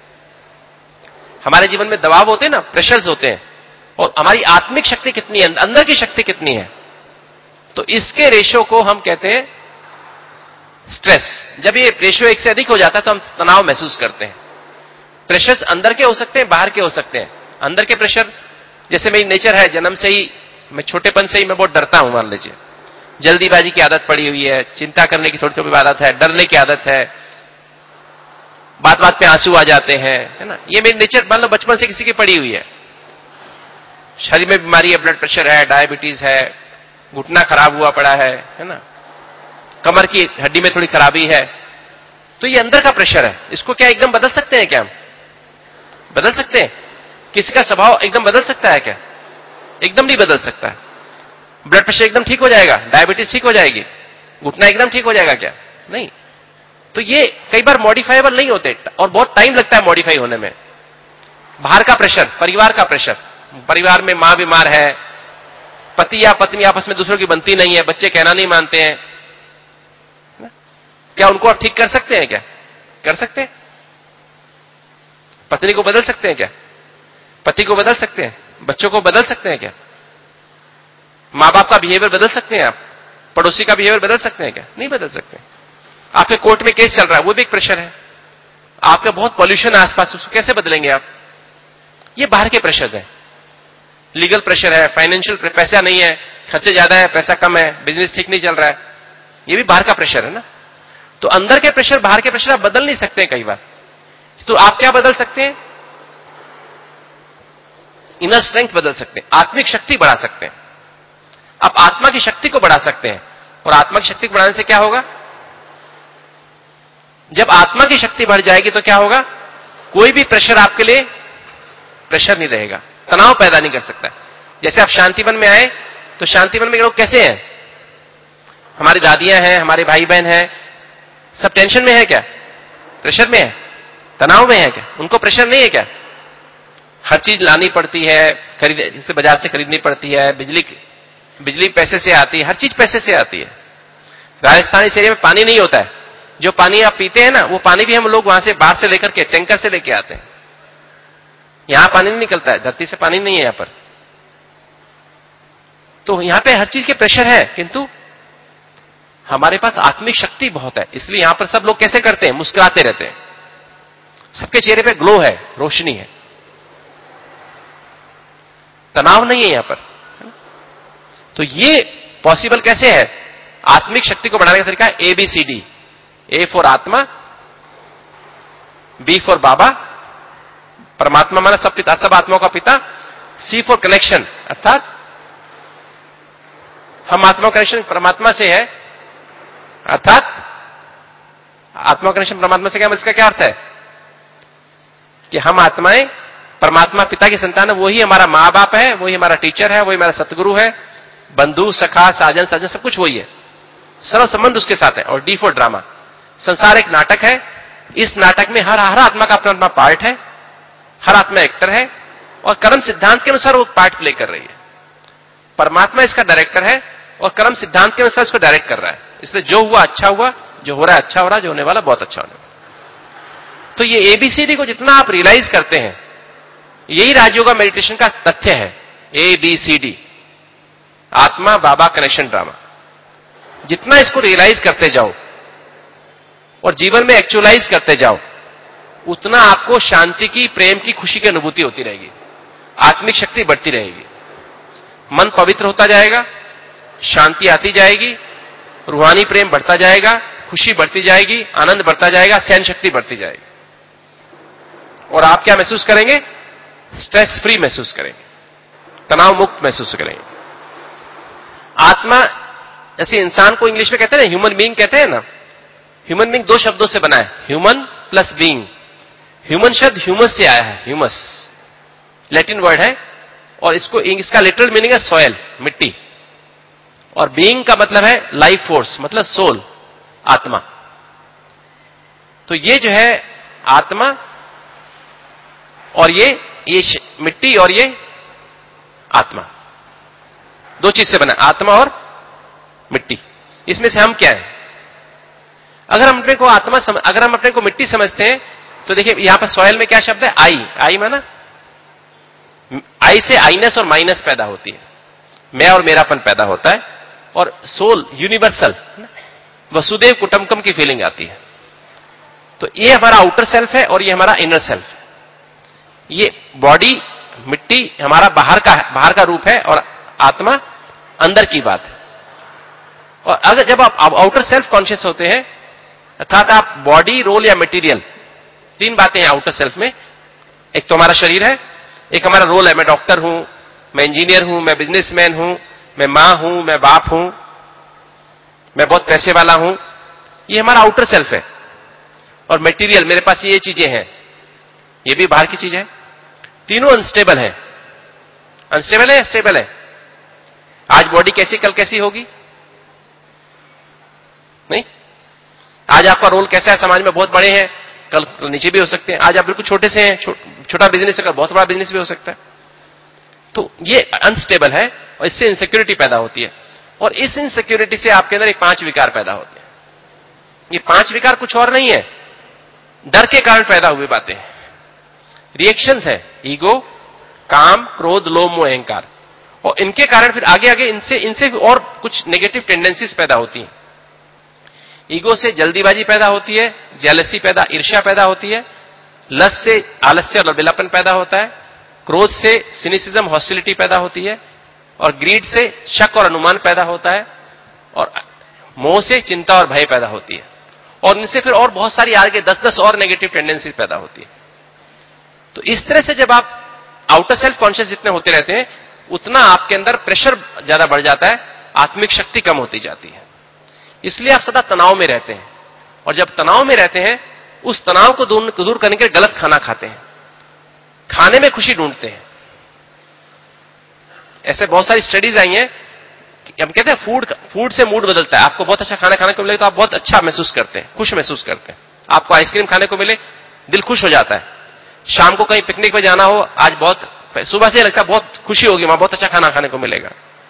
हमारे जीवन में दबाव होते हैं ना, प्रेशर्स होते हैं, और हमारी आत्मिक शक्ति कितनी है, अंदर की शक्ति कितनी है, तो इसके रेशो को हम कहते हैं स्ट्रेस। जब ये रेशो एक से अधिक हो जाता है तो हम तनाव महसूस करते हैं। प्रेशर्स अंदर के हो सकते हैं, बाहर के हो सकते हैं। अंदर के प्रेशर, जैसे मेरी नेचर है, जन्म से ही, मैं छोटेपन से ही मैं बहुत डरता हूं, मान लीजिए, जल्दीबाजी की आदत पड़ी हुई है, चिंता करने की थोड़ी थोड़ी आदत है, डरने की आदत है, बात बात पे आंसू आ जाते हैं, है ना, ये मेरी नेचर मान लो बचपन से किसी की पड़ी हुई है। शरीर में बीमारी है, ब्लड प्रेशर है, डायबिटीज है, घुटना खराब हुआ पड़ा है ना, कमर की हड्डी में थोड़ी खराबी है, तो ये अंदर का प्रेशर है। इसको क्या एकदम बदल सकते हैं? क्या हम बदल सकते हैं? किसी का स्वभाव एकदम बदल सकता है क्या? एकदम नहीं बदल सकता है। ब्लड प्रेशर एकदम ठीक हो जाएगा? डायबिटीज ठीक हो जाएगी? घुटना एकदम ठीक हो जाएगा क्या? नहीं। तो ये कई बार मॉडिफाइबल नहीं होते और बहुत टाइम लगता है मॉडिफाई होने में। बाहर का प्रेशर, परिवार का प्रेशर, परिवार में मां बीमार है, पति या पत्नी आपस में दूसरों की बनती नहीं है, बच्चे कहना नहीं मानते हैं, क्या उनको आप ठीक कर सकते हैं? क्या कर सकते हैं? पत्नी को बदल सकते हैं क्या? पति को बदल सकते हैं? बच्चों को बदल सकते हैं क्या? मां बाप का बिहेवियर बदल सकते हैं आप? पड़ोसी का बिहेवियर बदल सकते हैं क्या? नहीं बदल सकते। आपके कोर्ट में केस चल रहा है, वो भी एक प्रेशर है। आपका बहुत पॉल्यूशन है आसपास, उसको कैसे बदलेंगे आप? ये बाहर के प्रेशर है। लीगल प्रेशर है, फाइनेंशियल, पैसा नहीं है, खर्चे ज्यादा है, पैसा कम है, बिजनेस ठीक नहीं चल रहा है, ये भी बाहर का प्रेशर है ना। तो अंदर के प्रेशर, बाहर के प्रेशर आप बदल नहीं सकते हैं कई बार। तो आप क्या बदल सकते हैं? इनर स्ट्रेंथ बदल सकते हैं, आत्मिक शक्ति बढ़ा सकते हैं। आप आत्मा की शक्ति को बढ़ा सकते हैं। और आत्मा की शक्ति को बढ़ाने से क्या होगा? जब आत्मा की शक्ति बढ़ जाएगी तो क्या होगा? कोई भी प्रेशर आपके लिए प्रेशर नहीं रहेगा, तनाव पैदा नहीं कर सकता। जैसे आप शांतिवन में आए तो शांतिवन में लोग कैसे हैं? हमारी दादियां हैं, हमारे भाई बहन हैं, सब टेंशन में है क्या? प्रेशर में है, तनाव में है क्या? उनको प्रेशर नहीं है क्या? हर चीज लानी पड़ती है, जैसे बाजार से खरीदनी पड़ती है, बिजली पैसे से आती है, हर चीज पैसे से आती है। राजस्थान इस एरिया में पानी नहीं होता है, जो पानी आप पीते हैं ना, वो पानी भी हम लोग वहां से बाहर से लेकर के टैंकर से लेके आते हैं। यहां पानी नहीं निकलता है, धरती से पानी नहीं है यहां पर। तो यहां पे हर चीज के प्रेशर है, किंतु हमारे पास आत्मिक शक्ति बहुत है। इसलिए यहां पर सब लोग कैसे करते हैं? मुस्कुराते रहते हैं, सबके चेहरे पे ग्लो है, रोशनी है। तनाव नहीं है यहां पर। तो ये पॉसिबल कैसे है? आत्मिक शक्ति को बढ़ाने का तरीका है ABCD। A for atma, B for Baba, परमात्मा माना सब पिता, सब आत्माओं का पिता। C फॉर कनेक्शन, अर्थात हम आत्मा कनेक्शन परमात्मा से है, अर्थात आत्मा कनेक्शन परमात्मा से क्या, इसका क्या अर्थ है कि हम आत्माएं परमात्मा पिता की संतान है, वही हमारा मां बाप है, वही हमारा टीचर है, वही हमारा सतगुरु है, बंधु सखा साजन साजन सब कुछ वही है, सर्व संबंध उसके साथ है। और डी फॉर ड्रामा, संसार एक नाटक है, इस नाटक में हर आत्मा का अपना अपना पार्ट है, हर आत्मा एक्टर है और कर्म सिद्धांत के अनुसार वो पार्ट प्ले कर रही है। परमात्मा इसका डायरेक्टर है और कर्म सिद्धांत के अनुसार इसको डायरेक्ट कर रहा है। इसलिए जो हुआ अच्छा हुआ, जो हो रहा है अच्छा हो रहा है, जो होने वाला बहुत अच्छा होने वाला। तो ये ABCD को जितना आप रियलाइज करते हैं, यही राजयोगा मेडिटेशन का तथ्य है। ABCD, आत्मा बाबा कनेक्शन ड्रामा। जितना इसको रियलाइज करते जाओ और जीवन में एक्चुअलाइज करते जाओ, उतना आपको शांति की, प्रेम की, खुशी की अनुभूति होती रहेगी, आत्मिक शक्ति बढ़ती रहेगी, मन पवित्र होता जाएगा, शांति आती जाएगी, रूहानी प्रेम बढ़ता जाएगा, खुशी बढ़ती जाएगी, आनंद बढ़ता जाएगा, सहन शक्ति बढ़ती जाएगी। और आप क्या महसूस करेंगे? स्ट्रेस फ्री महसूस करेंगे, तनाव मुक्त महसूस करेंगे। आत्मा, जैसे इंसान को इंग्लिश में कहते हैं ना, ह्यूमन बीइंग कहते हैं ना। ह्यूमन बीइंग दो शब्दों से बना है, ह्यूमन प्लस बीइंग। ह्यूमन शब्द ह्यूमस से आया है, ह्यूमस लैटिन वर्ड है, और इसका लिटरल मीनिंग है सॉयल, मिट्टी। और बीइंग का मतलब है लाइफ फोर्स, मतलब सोल, आत्मा। तो ये जो है आत्मा और ये मिट्टी और ये आत्मा, दो चीज से बना, आत्मा और मिट्टी। इसमें से हम क्या है? अगर हम अपने को अगर हम अपने को मिट्टी समझते हैं तो देखिए यहां पर सॉयल में क्या शब्द है? आई माना, आई से आईनेस और माइनस पैदा होती है, मैं और मेरापन पैदा होता है, और सोल यूनिवर्सल, वसुदेव कुटुंबकम की फीलिंग आती है। तो ये हमारा आउटर सेल्फ है और ये हमारा इनर सेल्फ है। ये बॉडी मिट्टी हमारा बाहर का रूप है और आत्मा अंदर की बात है। और अगर जब आप आउटर सेल्फ कॉन्शियस होते हैं, अर्थात आप बॉडी, रोल या मटेरियल, तीन बातें हैं आउटर सेल्फ में। एक तो हमारा शरीर है, एक हमारा रोल है, मैं डॉक्टर हूं, मैं इंजीनियर हूं, मैं बिजनेसमैन हूं, मैं मां हूं, मैं बाप हूं, मैं बहुत पैसे वाला हूं, ये हमारा आउटर सेल्फ है। और मटेरियल, मेरे पास ये चीजें हैं, ये भी बाहर की चीज है। तीनों अनस्टेबल है। अनस्टेबल है या स्टेबल है? आज बॉडी कैसी, कल कैसी होगी? नहीं। आज आपका रोल कैसा है समाज में? बहुत बड़े हैं, कल नीचे भी हो सकते हैं। आज आप बिल्कुल छोटे से हैं, छोटा बिजनेस है, कल बहुत बड़ा बिजनेस भी हो सकता है। तो ये अनस्टेबल है और इससे इनसिक्योरिटी पैदा होती है। और इस इनसिक्योरिटी से आपके अंदर एक 5 विकार पैदा होते हैं। ये 5 विकार कुछ और नहीं है, डर के कारण पैदा हुई बातें, रिएक्शंस है, ईगो, काम, क्रोध, लोभ, मोह, अहंकार। और इनके कारण फिर आगे आगे इनसे और कुछ नेगेटिव टेंडेंसीज पैदा होती हैं। ईगो से जल्दीबाजी पैदा होती है, जेलसी पैदा, ईर्ष्या पैदा होती है, लस्ट से आलस्य और लबेलापन पैदा होता है, क्रोध से सिनिसिज्म, हॉस्टिलिटी पैदा होती है, और ग्रीड से शक और अनुमान पैदा होता है, और मोह से चिंता और भय पैदा होती है। और इनसे फिर और बहुत सारी आगे 10-10 और नेगेटिव टेंडेंसीज पैदा होती है। तो इस तरह से जब आप आउटर सेल्फ कॉन्शियस जितने होते रहते हैं, उतना आपके अंदर प्रेशर ज्यादा बढ़ जाता है, आत्मिक शक्ति कम होती जाती है। इसलिए आप सदा तनाव में रहते हैं, और जब तनाव में रहते हैं, उस तनाव को दूर करने के लिए गलत खाना खाते हैं, खाने में खुशी ढूंढते हैं। ऐसे बहुत सारी स्टडीज आई हैं, हम कहते हैं फूड से मूड बदलता है। आपको बहुत अच्छा खाना खाने को मिले तो आप बहुत अच्छा महसूस करते हैं, खुश महसूस करते हैं। आपको आइसक्रीम खाने को मिले, दिल खुश हो जाता है। शाम को कहीं पिकनिक पे जाना हो, आज बहुत सुबह से लगता है बहुत खुशी होगी, वहां बहुत अच्छा खाना खाने को मिलेगा।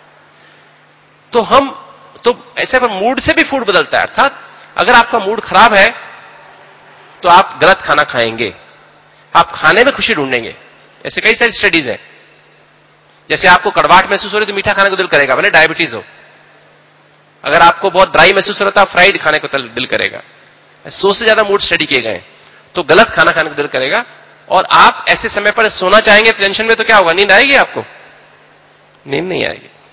तो ऐसे पर मूड से भी फूड बदलता है। अर्थात अगर आपका मूड खराब है तो आप गलत खाना खाएंगे, आप खाने में खुशी ढूंढेंगे। ऐसे कई सारी स्टडीज हैं। जैसे आपको कड़वाहट महसूस हो रही तो मीठा खाने को दिल करेगा, भले डायबिटीज हो। अगर आपको बहुत ड्राई महसूस हो रहा है तो फ्राइड खाने को दिल करेगा। 100 से ज्यादा मूड स्टडी किए गए। तो गलत खाना खाने को दिल करेगा। और आप ऐसे समय पर सोना चाहेंगे टेंशन में तो क्या होगा? नींद आएगी आपको? नींद नहीं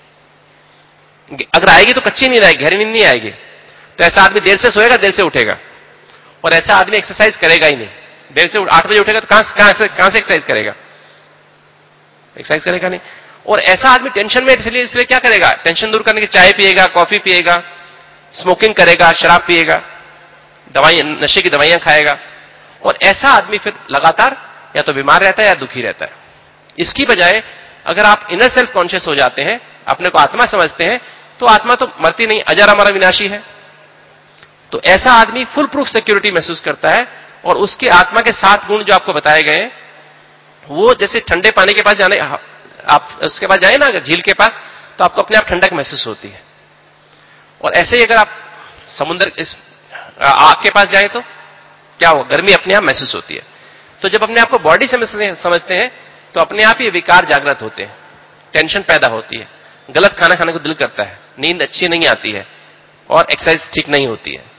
आएगी। अगर आएगी तो कच्ची नींद आएगी, गहरी नींद नहीं आएगी। तो ऐसा आदमी देर से सोएगा, देर से उठेगा, और ऐसा आदमी एक्सरसाइज करेगा ही नहीं। देर से 8 बजे उठेगा तो कहां से एक्सरसाइज करेगा? एक्सरसाइज करेगा नहीं। और ऐसा आदमी टेंशन में इसलिए क्या करेगा? टेंशन दूर करने की चाय पिएगा, कॉफी पिएगा, स्मोकिंग करेगा, शराब पिएगा, दवाई, नशे की दवाइयां खाएगा। और ऐसा आदमी फिर लगातार या तो बीमार रहता है या दुखी रहता है। इसकी बजाय अगर आप इनर सेल्फ कॉन्शियस हो जाते हैं, अपने को आत्मा समझते हैं, तो आत्मा तो मरती नहीं, अजर अमर विनाशी है। तो ऐसा आदमी फुल प्रूफ सिक्योरिटी महसूस करता है। और उसके आत्मा के 7 गुण जो आपको बताए गए, वो जैसे ठंडे पानी के पास जाने, आप उसके पास जाए ना झील के पास, तो आपको अपने आप ठंडक महसूस होती है। और ऐसे ही अगर आप समुद्र इस आग के पास जाए तो क्या होगा? गर्मी अपने आप महसूस होती है। तो जब अपने आप को बॉडी समझते हैं तो अपने आप ही विकार जागृत होते हैं, टेंशन पैदा होती है, गलत खाना खाने को दिल करता है, नींद अच्छी नहीं आती है, और एक्सरसाइज ठीक नहीं होती है।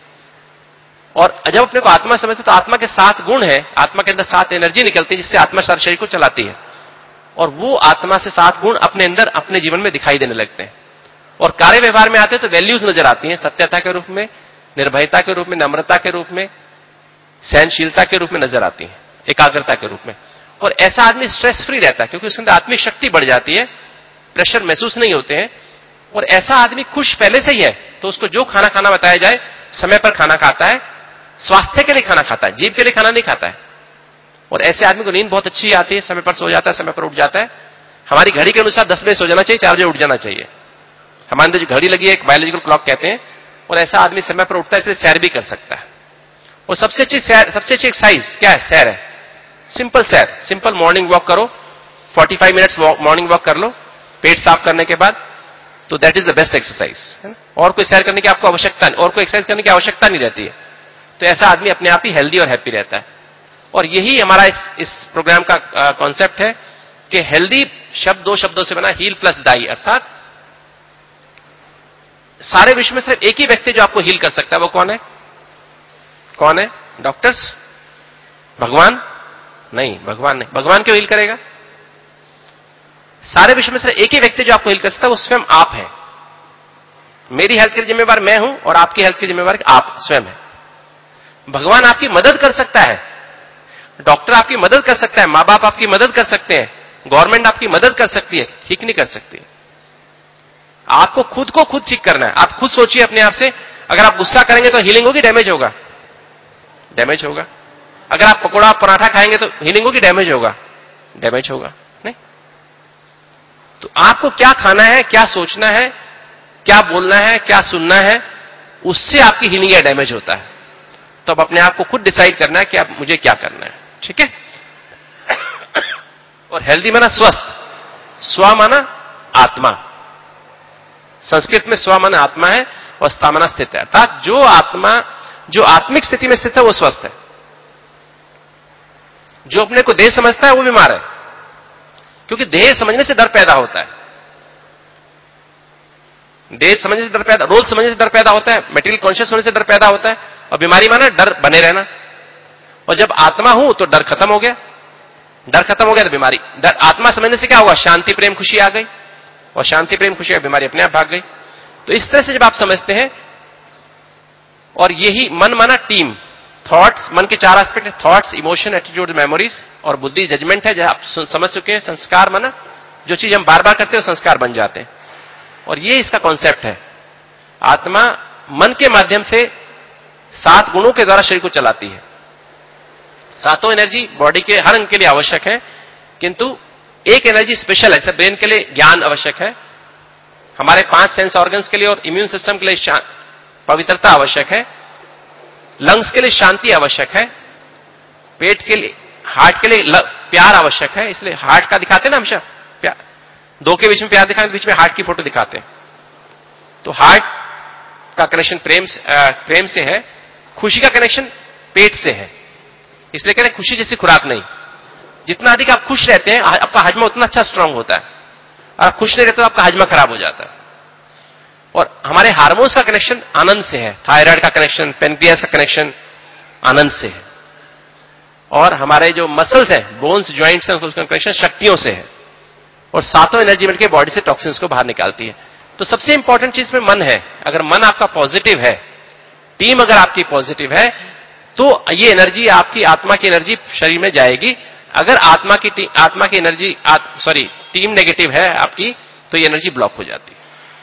और जब अपने को आत्मा समझते तो आत्मा के 7 गुण है, आत्मा के अंदर 7 एनर्जी निकलती है जिससे आत्मा सारे शरीर को चलाती है। और वो आत्मा से 7 गुण अपने अंदर अपने जीवन में दिखाई देने लगते हैं। और कार्य व्यवहार में आते हैं तो वैल्यूज नजर आती हैं, सत्यता के रूप में, निर्भयता के रूप में, नम्रता के रूप में, सहनशीलता के रूप में नजर आती है, एकाग्रता के रूप में। और ऐसा आदमी स्ट्रेस फ्री रहता है क्योंकि उसके अंदर आत्मिक शक्ति बढ़ जाती है, प्रेशर महसूस नहीं होते हैं। और ऐसा आदमी खुश पहले से ही है, तो उसको जो खाना खाना बताया जाए समय पर खाना खाता है, स्वास्थ्य के लिए खाना खाता है, जीभ के लिए खाना नहीं खाता है। और ऐसे आदमी को नींद बहुत अच्छी आती है, समय पर सो जाता है, समय पर उठ जाता है। हमारी घड़ी के अनुसार 10 बजे सो जाना चाहिए, 4 बजे उठ जाना चाहिए। हमारे अंदर जो घड़ी लगी है एक बायोलॉजिकल क्लॉक कहते हैं। और ऐसा आदमी समय पर उठता है, इसलिए सैर भी कर सकता है। और सबसे अच्छी एक्सरसाइज क्या है? सैर है। सिंपल सैर, सिंपल मॉर्निंग वॉक करो, 45 मिनट्स मॉर्निंग वॉक कर लो पेट साफ करने के बाद, तो that is the best exercise. और कोई सैर करने की आपको आवश्यकता नहीं, और कोई एक्सरसाइज करने की आवश्यकता नहीं रहती है। तो ऐसा आदमी अपने आप ही हेल्दी और हैप्पी रहता है। और यही हमारा इस प्रोग्राम का कॉन्सेप्ट है कि हेल्दी शब्द 2 शब्दों से बना, हील प्लस डाई। अर्थात सारे विश्व में सिर्फ एक ही व्यक्ति जो आपको हील कर सकता है, वो कौन है? कौन है? डॉक्टर्स? भगवान? नहीं, भगवान नहीं। भगवान क्यों हील करेगा? सारे विश्व में सिर्फ एक ही व्यक्ति जो आपको हील कर सकता है, वो स्वयं आप है। मेरी हेल्थ के जिम्मेवार मैं हूं और आपकी हेल्थ की जिम्मेवार आप स्वयं है। भगवान आपकी मदद कर सकता है, डॉक्टर आपकी मदद कर सकता है, मां बाप आपकी मदद कर सकते हैं, गवर्नमेंट आपकी मदद कर सकती है, ठीक नहीं कर सकती। आपको खुद को खुद ठीक करना है। आप खुद सोचिए अपने आप से, अगर आप गुस्सा करेंगे तो हीलिंग होगी, डैमेज होगा? डैमेज होगा। अगर आप पकौड़ा पराठा खाएंगे तो हीलिंग होगी, डैमेज होगा? डैमेज होगा नहीं। तो आपको क्या खाना है, क्या सोचना है, क्या बोलना है, क्या सुनना है, उससे आपकी हीलिंग या डैमेज होता है। तो अब अपने आप को खुद डिसाइड करना है कि अब मुझे क्या करना है, ठीक है? और हेल्दी माना स्वस्थ, स्व माना आत्मा, संस्कृत में स्व माना आत्मा है और स्था माना स्थित है। अर्थात जो आत्मा जो आत्मिक स्थिति में स्थित है वो स्वस्थ है। जो अपने को देह समझता है वो बीमार है, क्योंकि देह समझने से डर पैदा होता है। देह समझने से डर पैदा, रोल समझने से डर पैदा होता है, मेटीरियल कॉन्शियस होने से डर पैदा होता है, और बीमारी माना डर बने रहना। और जब आत्मा हूं तो डर खत्म हो गया, डर खत्म हो गया तो बीमारी, डर आत्मा समझने से क्या हुआ? शांति प्रेम खुशी आ गई, और शांति प्रेम खुशी और बीमारी अपने आप भाग गई। तो इस तरह से जब आप समझते हैं, और यही मन माना टीम, थॉट्स, मन के 4 एस्पेक्ट है, थॉट्स, इमोशन, एटीट्यूड, मेमोरीज, और बुद्धि जजमेंट है, जब आप समझ चुके हैं। संस्कार माना जो चीज हम बार बार करते हैं वो संस्कार बन जाते हैं। और ये इसका कॉन्सेप्ट है। आत्मा मन के माध्यम से 7 गुणों के द्वारा शरीर को चलाती है। 7 एनर्जी बॉडी के हर अंग के लिए आवश्यक है, किंतु एक एनर्जी स्पेशल है। जैसे ब्रेन के लिए ज्ञान आवश्यक है, हमारे 5 सेंस ऑर्गन्स के लिए और इम्यून सिस्टम के लिए पवित्रता आवश्यक है, लंग्स के लिए शांति आवश्यक है, पेट के लिए, हार्ट के लिए प्यार आवश्यक है। इसलिए हार्ट का दिखाते हैं ना हमेशा प्यार, 2 के बीच में प्यार दिखाते, बीच में हार्ट की फोटो दिखाते हैं। तो हार्ट का कनेक्शन प्रेम से है, खुशी का कनेक्शन पेट से है। इसलिए कहते हैं खुशी जैसी खुराक नहीं। जितना अधिक आप खुश रहते हैं आपका हजमा उतना अच्छा स्ट्रांग होता है, और आप खुश नहीं रहते तो आपका हजमा खराब हो जाता है। और हमारे हार्मोन्स का कनेक्शन आनंद से है, थायराइड का कनेक्शन, पेनक्रियास का कनेक्शन आनंद से है, और हमारे जो मसल्स हैं, बोन्स, ज्वाइंट्स हैं, उसका कनेक्शन शक्तियों से है। और सातों एनर्जी मिलकर बॉडी से टॉक्सिन्स को बाहर निकालती है। तो सबसे इंपॉर्टेंट चीज में मन है। अगर मन आपका पॉजिटिव है, टीम अगर आपकी पॉजिटिव है, तो ये एनर्जी आपकी आत्मा की एनर्जी शरीर में जाएगी। अगर आत्मा की एनर्जी टीम नेगेटिव है आपकी, तो ये एनर्जी ब्लॉक हो जाती है।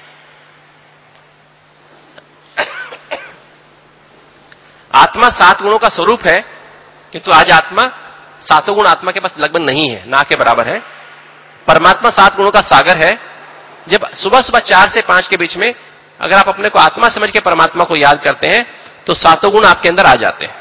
आत्मा 7 गुणों का स्वरूप है, किंतु आज आत्मा 7 गुण आत्मा के पास लगभग नहीं है, ना के बराबर है। परमात्मा 7 गुणों का सागर है। जब सुबह सुबह 4 से 5 के बीच में अगर आप अपने को आत्मा समझ के परमात्मा को याद करते हैं, तो 7 गुण आपके अंदर आ जाते हैं।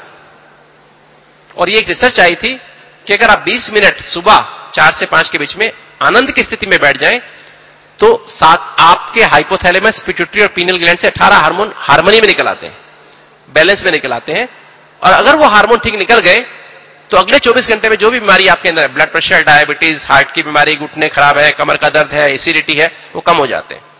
और ये एक रिसर्च आई थी कि अगर आप 20 मिनट सुबह 4 से 5 के बीच में आनंद की स्थिति में बैठ जाएं, तो आपके हाइपोथैलेमस, पिट्यूटरी और पीनल ग्लैंड से 18 हार्मोन हार्मनी में निकल आते हैं, बैलेंस में निकल आते हैं। और अगर वो हार्मोन ठीक निकल गए, तो अगले 24 घंटे में जो भी बीमारी आपके अंदर है, ब्लड प्रेशर, डायबिटीज, हार्ट की बीमारी, घुटने खराब है, कमर का दर्द है, एसिडिटी है, वो कम हो जाते हैं।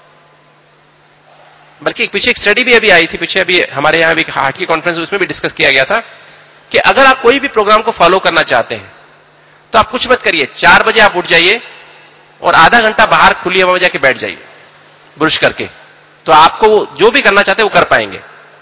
बल्कि पीछे एक स्टडी भी अभी आई थी, पीछे अभी हमारे यहां भी हार्ट की कॉन्फ्रेंस, उसमें भी डिस्कस किया गया था कि अगर आप कोई भी प्रोग्राम को फॉलो करना चाहते हैं, तो आप कुछ मत करिए, 4 बजे आप उठ जाइए और आधा घंटा बाहर खुली हवा में जाके बैठ जाइए ब्रश करके, तो आपको जो भी करना चाहते हैं वो कर पाएंगे।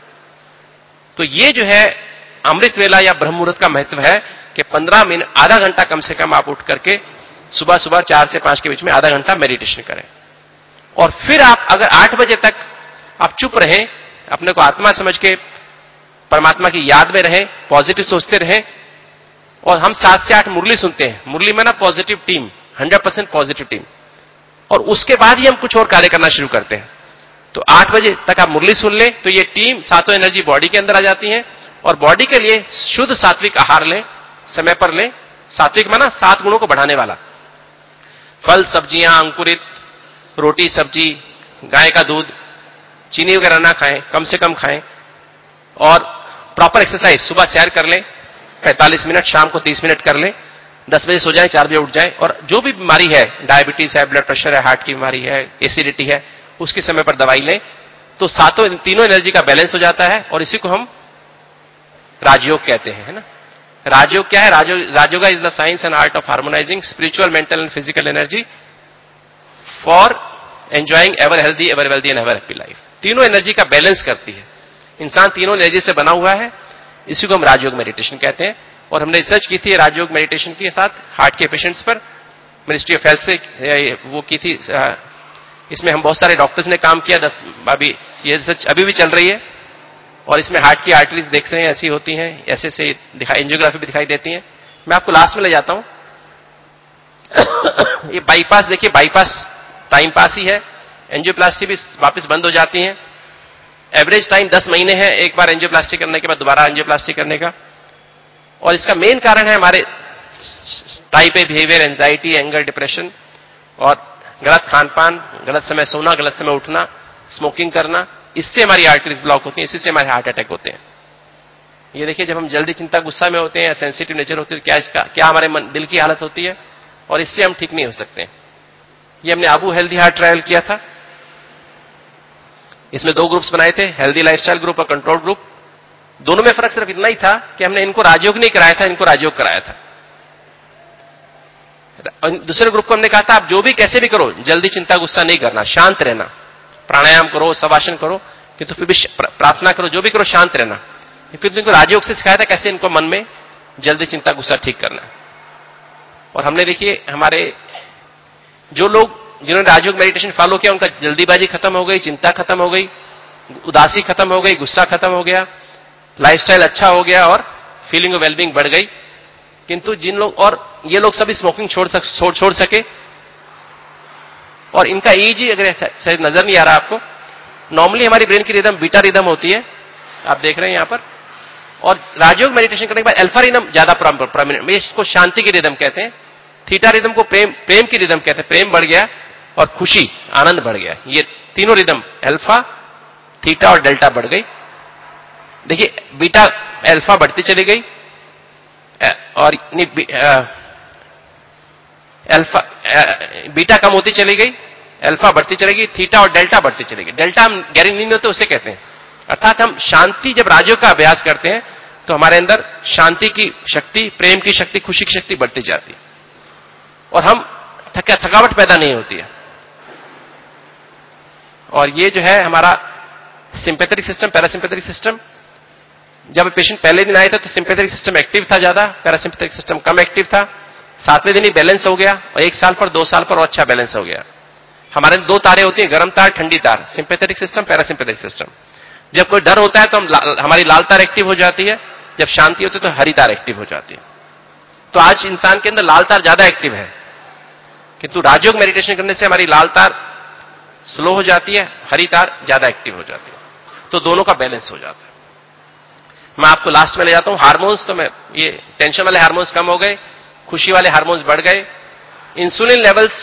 तो ये जो है अमृत वेला या ब्रह्म मुहूर्त का महत्व है कि 15 मिनट, आधा घंटा कम से कम आप उठ करके सुबह सुबह 4 से 5 के बीच में आधा घंटा मेडिटेशन करें। और फिर आप अगर 8 बजे तक आप चुप रहें, अपने को आत्मा समझ के परमात्मा की याद में रहें, पॉजिटिव सोचते रहें। और हम 7 से 8 मुरली सुनते हैं, मुरली में ना पॉजिटिव टीम, 100% पॉजिटिव टीम। और उसके बाद ही हम कुछ और कार्य करना शुरू करते हैं। तो 8 बजे तक आप मुरली सुन लें, तो ये टीम, सातों एनर्जी बॉडी के अंदर आ जाती है। और बॉडी के लिए शुद्ध सात्विक आहार लें, समय पर लें। सात्विक माना 7 गुणों को बढ़ाने वाला, फल सब्जियां, अंकुरित, रोटी सब्जी, गाय का दूध, चीनी वगैरह ना खाएं, कम से कम खाएं। और प्रॉपर एक्सरसाइज, सुबह सैर कर लें 45 मिनट, शाम को 30 मिनट कर लें। 10 बजे सो जाएं, 4 बजे उठ जाएं। और जो भी बीमारी है, डायबिटीज है, ब्लड प्रेशर है, हार्ट की बीमारी है, एसिडिटी है, उसके समय पर दवाई लें, तो तीनों एनर्जी का बैलेंस हो जाता है। और इसी को हम राजयोग कहते हैं, है ना। राजयोग क्या है? Rajyoga is the science and art of harmonising spiritual, mental and physical energy for enjoying ever healthy, ever wealthy and ever happy life. तीनों एनर्जी का बैलेंस करती है। इंसान तीनों एनर्जी से बना हुआ है, इसी को हम राजयोग मेडिटेशन कहते हैं। और हमने रिसर्च की थी राजयोग मेडिटेशन के साथ हार्ट के पेशेंट्स पर, मिनिस्ट्री ऑफ हेल्थ से वो की थी। इसमें हम बहुत सारे डॉक्टर्स ने काम किया। अभी ये रिसर्च अभी भी चल रही है। और इसमें हार्ट की आर्टरीज देख रहे हैं, ऐसी होती हैं, ऐसे से एंजियोग्राफी भी दिखाई देती है। मैं आपको लास्ट में ले जाता हूं। ये बाईपास देखिए, बाईपास टाइम पास ही है। एंजियोप्लास्टी भी वापस बंद हो जाती है। एवरेज टाइम 10 महीने है एक बार एंजियोप्लास्टी करने के बाद दोबारा एंजियोप्लास्टी करने का। और इसका मेन कारण है हमारे type A behaviour, anxiety, anger, depression और गलत खान पान, गलत समय सोना, गलत समय उठना, स्मोकिंग करना। इससे हमारी आर्टरीज ब्लॉक होती हैं, इसी से हमारे हार्ट अटैक होते हैं। ये देखिए, जब हम जल्दी चिंता गुस्सा में होते हैं, सेंसिटिव नेचर होते हैं, क्या हमारे दिल की हालत होती है, और इससे हम ठीक नहीं हो सकते। ये हमने आबू हेल्दी हार्ट ट्रायल किया था। इसमें 2 ग्रुप्स बनाए थे, हेल्दी लाइफस्टाइल ग्रुप और कंट्रोल ग्रुप। दोनों में फर्क सिर्फ इतना ही था कि हमने इनको राजयोग नहीं कराया था, इनको राजयोग कराया था। दूसरे ग्रुप को हमने कहा था आप जो भी कैसे भी करो, जल्दी चिंता गुस्सा नहीं करना, शांत रहना, प्राणायाम करो, शवासन करो, किंतु फिर भी प्रार्थना करो, जो भी करो शांत रहना। क्योंकि इनको राजयोग से सिखाया था कैसे इनको मन में जल्दी चिंता गुस्सा ठीक करना। और हमने देखिए हमारे जो लोग जिन्होंने राजयोग मेडिटेशन फॉलो किया, उनका जल्दीबाजी खत्म हो गई, चिंता खत्म हो गई, उदासी खत्म हो गई, गुस्सा खत्म हो गया, लाइफस्टाइल अच्छा हो गया और फीलिंग ऑफ वेलबींग बढ़ गई। किंतु जिन लोग, और ये लोग सभी स्मोकिंग छोड़ सके। और इनका ईजी अगर शायद नजर नहीं आ रहा आपको, नॉर्मली हमारी ब्रेन की रिदम बीटा रिदम होती है, आप देख रहे हैं यहां पर। और राजयोग मेडिटेशन करने के बाद अल्फा रिदम ज्यादा प्रोमिनेंट, इसको शांति की रिदम कहते हैं। थीटा रिदम को प्रेम की रिदम कहते हैं। प्रेम बढ़ गया और खुशी, आनंद बढ़ गया। ये तीनों रिदम अल्फा, थीटा और डेल्टा बढ़ गई। देखिए बीटा, अल्फा बढ़ती चली गई और अल्फा, बीटा कम होती चली गई, अल्फा बढ़ती चलेगी, थीटा और डेल्टा बढ़ती चलेगी। डेल्टा हम गहरी नींद होते उसे कहते हैं। अर्थात हम शांति, जब राजयोग का अभ्यास करते हैं तो हमारे अंदर शांति की शक्ति, प्रेम की शक्ति, खुशी की शक्ति बढ़ती जाती है। और हम क्या थकावट पैदा नहीं होती है। और ये जो है हमारा सिंपैथेटिक सिस्टम, पैरासिम्पैथेटिक सिस्टम, जब पेशेंट पहले दिन आए थे तो सिंपैथेटिक सिस्टम एक्टिव था ज्यादा, पैरासिम्पैथेटिक सिस्टम कम एक्टिव था। 7वें दिन ही बैलेंस हो गया और 1 साल पर 2 साल पर और अच्छा बैलेंस हो गया। हमारे 2 तारे होती हैं, गर्म तार, ठंडी तार, सिंपैथेटिक सिस्टम, पैरासिम्पैथेटिक सिस्टम। जब कोई डर होता है तो हमारी लाल तार एक्टिव हो जाती है, जब शांति होती है तो हरी तार एक्टिव हो जाती है। तो आज इंसान के अंदर लाल तार ज्यादा एक्टिव है, किंतु राजयोग मेडिटेशन करने से हमारी लाल तार स्लो हो जाती है, हरी तार ज्यादा एक्टिव हो जाती है, तो दोनों का बैलेंस हो जाता है। मैं आपको लास्ट में ले जाता हूं हार्मोन्स। तो मैं ये टेंशन वाले हार्मोन्स कम हो गए, खुशी वाले हार्मोन्स बढ़ गए, इंसुलिन लेवल्स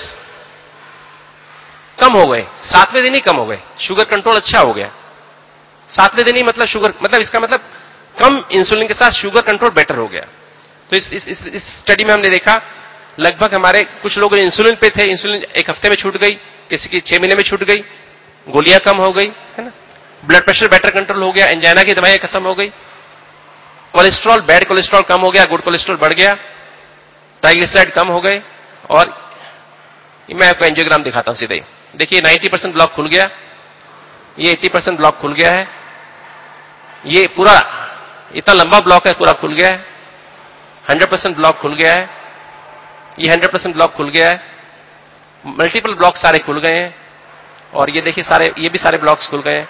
कम हो गए, 7वें दिन ही कम हो गए, शुगर कंट्रोल अच्छा हो गया 7वें दिन ही, मतलब शुगर, मतलब इसका मतलब कम इंसुलिन के साथ शुगर कंट्रोल बेटर हो गया। तो इस स्टडी में हमने देखा लगभग हमारे कुछ लोग इंसुलिन पे थे, इंसुलिन 1 हफ्ते में छूट गई, किसी की 6 महीने में छूट गई, गोलियां कम हो गई, है ना, ब्लड प्रेशर बेटर कंट्रोल हो गया, एंजाइना की दवाइयां खत्म हो गई, कोलेस्ट्रॉल, बैड कोलेस्ट्रॉल कम हो गया, गुड कोलेस्ट्रॉल बढ़ गया, ट्राइग्लिसराइड कम हो गए। और मैं आपको एंजियोग्राम दिखाता हूं सीधे, देखिए 90% ब्लॉक खुल गया, ये 80% ब्लॉक खुल गया है, ये पूरा इतना लंबा ब्लॉक है पूरा खुल गया है, 100% ब्लॉक खुल गया है, ये 100% ब्लॉक खुल गया है, मल्टीपल ब्लॉक सारे खुल गए हैं। और ये देखिए सारे, ये भी सारे ब्लॉक्स खुल गए हैं।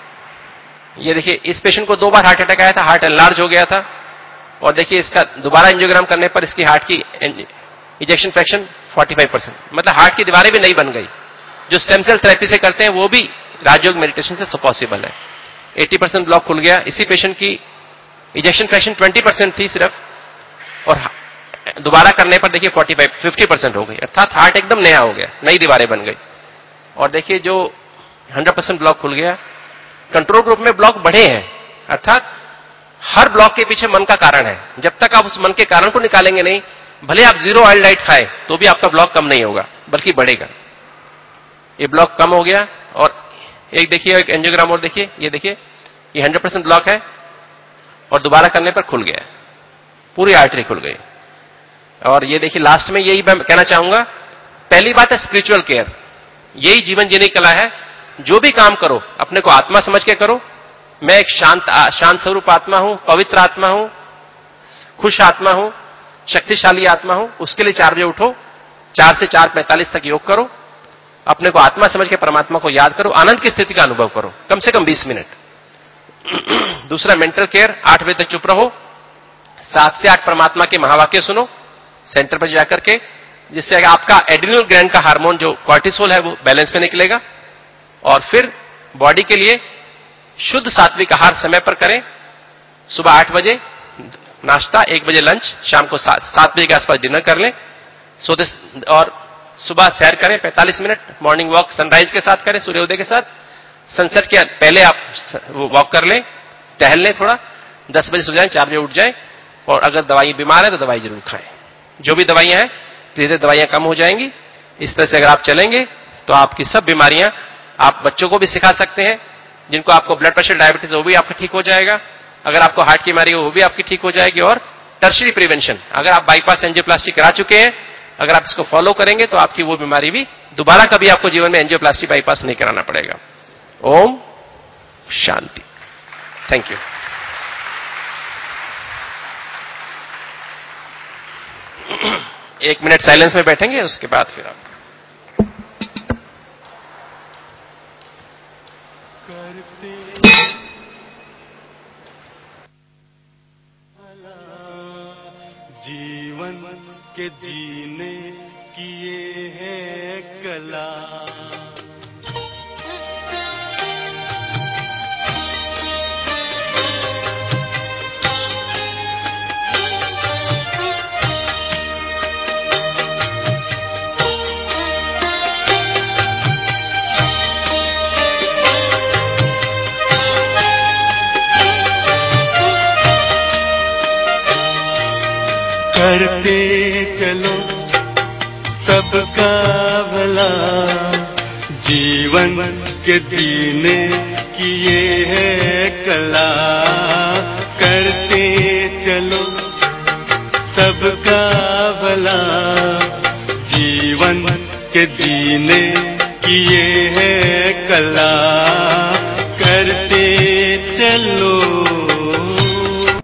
ये देखिए इस पेशेंट को 2 बार हार्ट अटैक आया था, हार्ट एनलार्ज हो गया था, और देखिए इसका दोबारा एंजियोग्राम करने पर इसकी हार्ट की इजेक्शन फ्रैक्शन 45%, मतलब हार्ट की दीवारें भी नहीं बन गई। जो स्टेम सेल थेरेपी से करते हैं वो भी राजयोग मेडिटेशन से पॉसिबल है। 80% ब्लॉक खुल गया। इसी पेशेंट की इजेक्शन फ्रैक्शन 20% थी सिर्फ, और दोबारा करने पर देखिए 50% हो गई, अर्थात हार्ट एकदम नया हो गया, नई दीवारें बन गई। और देखिए जो 100% ब्लॉक खुल गया, कंट्रोल ग्रुप में ब्लॉक बढ़े हैं, अर्थात हर ब्लॉक के पीछे मन का कारण है। जब तक आप उस मन के कारण को निकालेंगे नहीं, भले आप 0 ऑयल डाइट खाए तो भी आपका ब्लॉक कम नहीं होगा, बल्कि बढ़ेगा। ये ब्लॉक कम हो गया। और एक देखिए एक एंजियोग्राम और देखिए, ये देखिए ये 100% ब्लॉक है और दोबारा करने पर खुल गया, पूरी आर्टरी खुल गई। और ये देखिए लास्ट में यही मैं कहना चाहूंगा, पहली बात है स्पिरिचुअल केयर, यही जीवन जीने की कला है। जो भी काम करो अपने को आत्मा समझ के करो। मैं एक शांत स्वरूप आत्मा हूं, पवित्र आत्मा हूं, खुश आत्मा हूं, शक्तिशाली आत्मा हूं। उसके लिए 4 बजे उठो, 4 से 4:45 तक योग करो, अपने को आत्मा समझ के परमात्मा को याद करो, आनंद की स्थिति का अनुभव करो, कम से कम 20 मिनट। दूसरा मेंटल केयर, 8 बजे तक चुप रहो, 7 से 8 परमात्मा के महावाक्य सुनो सेंटर पर जाकर के, जिससे आपका एड्रिनल ग्लैंड का हार्मोन जो कॉर्टिसोल है वो बैलेंस में निकलेगा। और फिर बॉडी के लिए शुद्ध सात्विक आहार समय पर करें, सुबह 8 बजे नाश्ता, 1 बजे लंच, शाम को 7 बजे के आसपास डिनर कर लें, सोते, और सुबह सैर करें 45 मिनट, मॉर्निंग वॉक सनराइज के साथ करें, सूर्योदय के साथ, सनसेट के पहले आप वॉक कर लें, टहल लें थोड़ा, 10 बजे सो जाएं, 4 बजे उठ जाएं। और अगर दवाई बीमार है तो दवाई जरूर खाएं, जो भी दवाइयां हैं धीरे धीरे दवाइयां कम हो जाएंगी। इस तरह से अगर आप चलेंगे तो आपकी सब बीमारियां, आप बच्चों को भी सिखा सकते हैं, जिनको आपको ब्लड प्रेशर, डायबिटीज, वो भी आपका ठीक हो जाएगा। अगर आपको हार्ट की बीमारी हो वो भी आपकी ठीक हो जाएगी। और टर्शरी प्रिवेंशन, अगर आप बाईपास एंजियोप्लास्टी करा चुके हैं, अगर आप इसको फॉलो करेंगे तो आपकी वो बीमारी भी दोबारा कभी आपको जीवन में एंजियोप्लास्टी, बाईपास नहीं कराना पड़ेगा। ओम शांति। Thank you. एक मिनट साइलेंस में बैठेंगे, उसके बाद फिर आप जीवन के जीने की ये है कला। करते चलो सबका भला, जीवन के जीने की ये है कला। करते चलो सबका भला, जीवन जीवन के जीने की ये है कला, करते चलो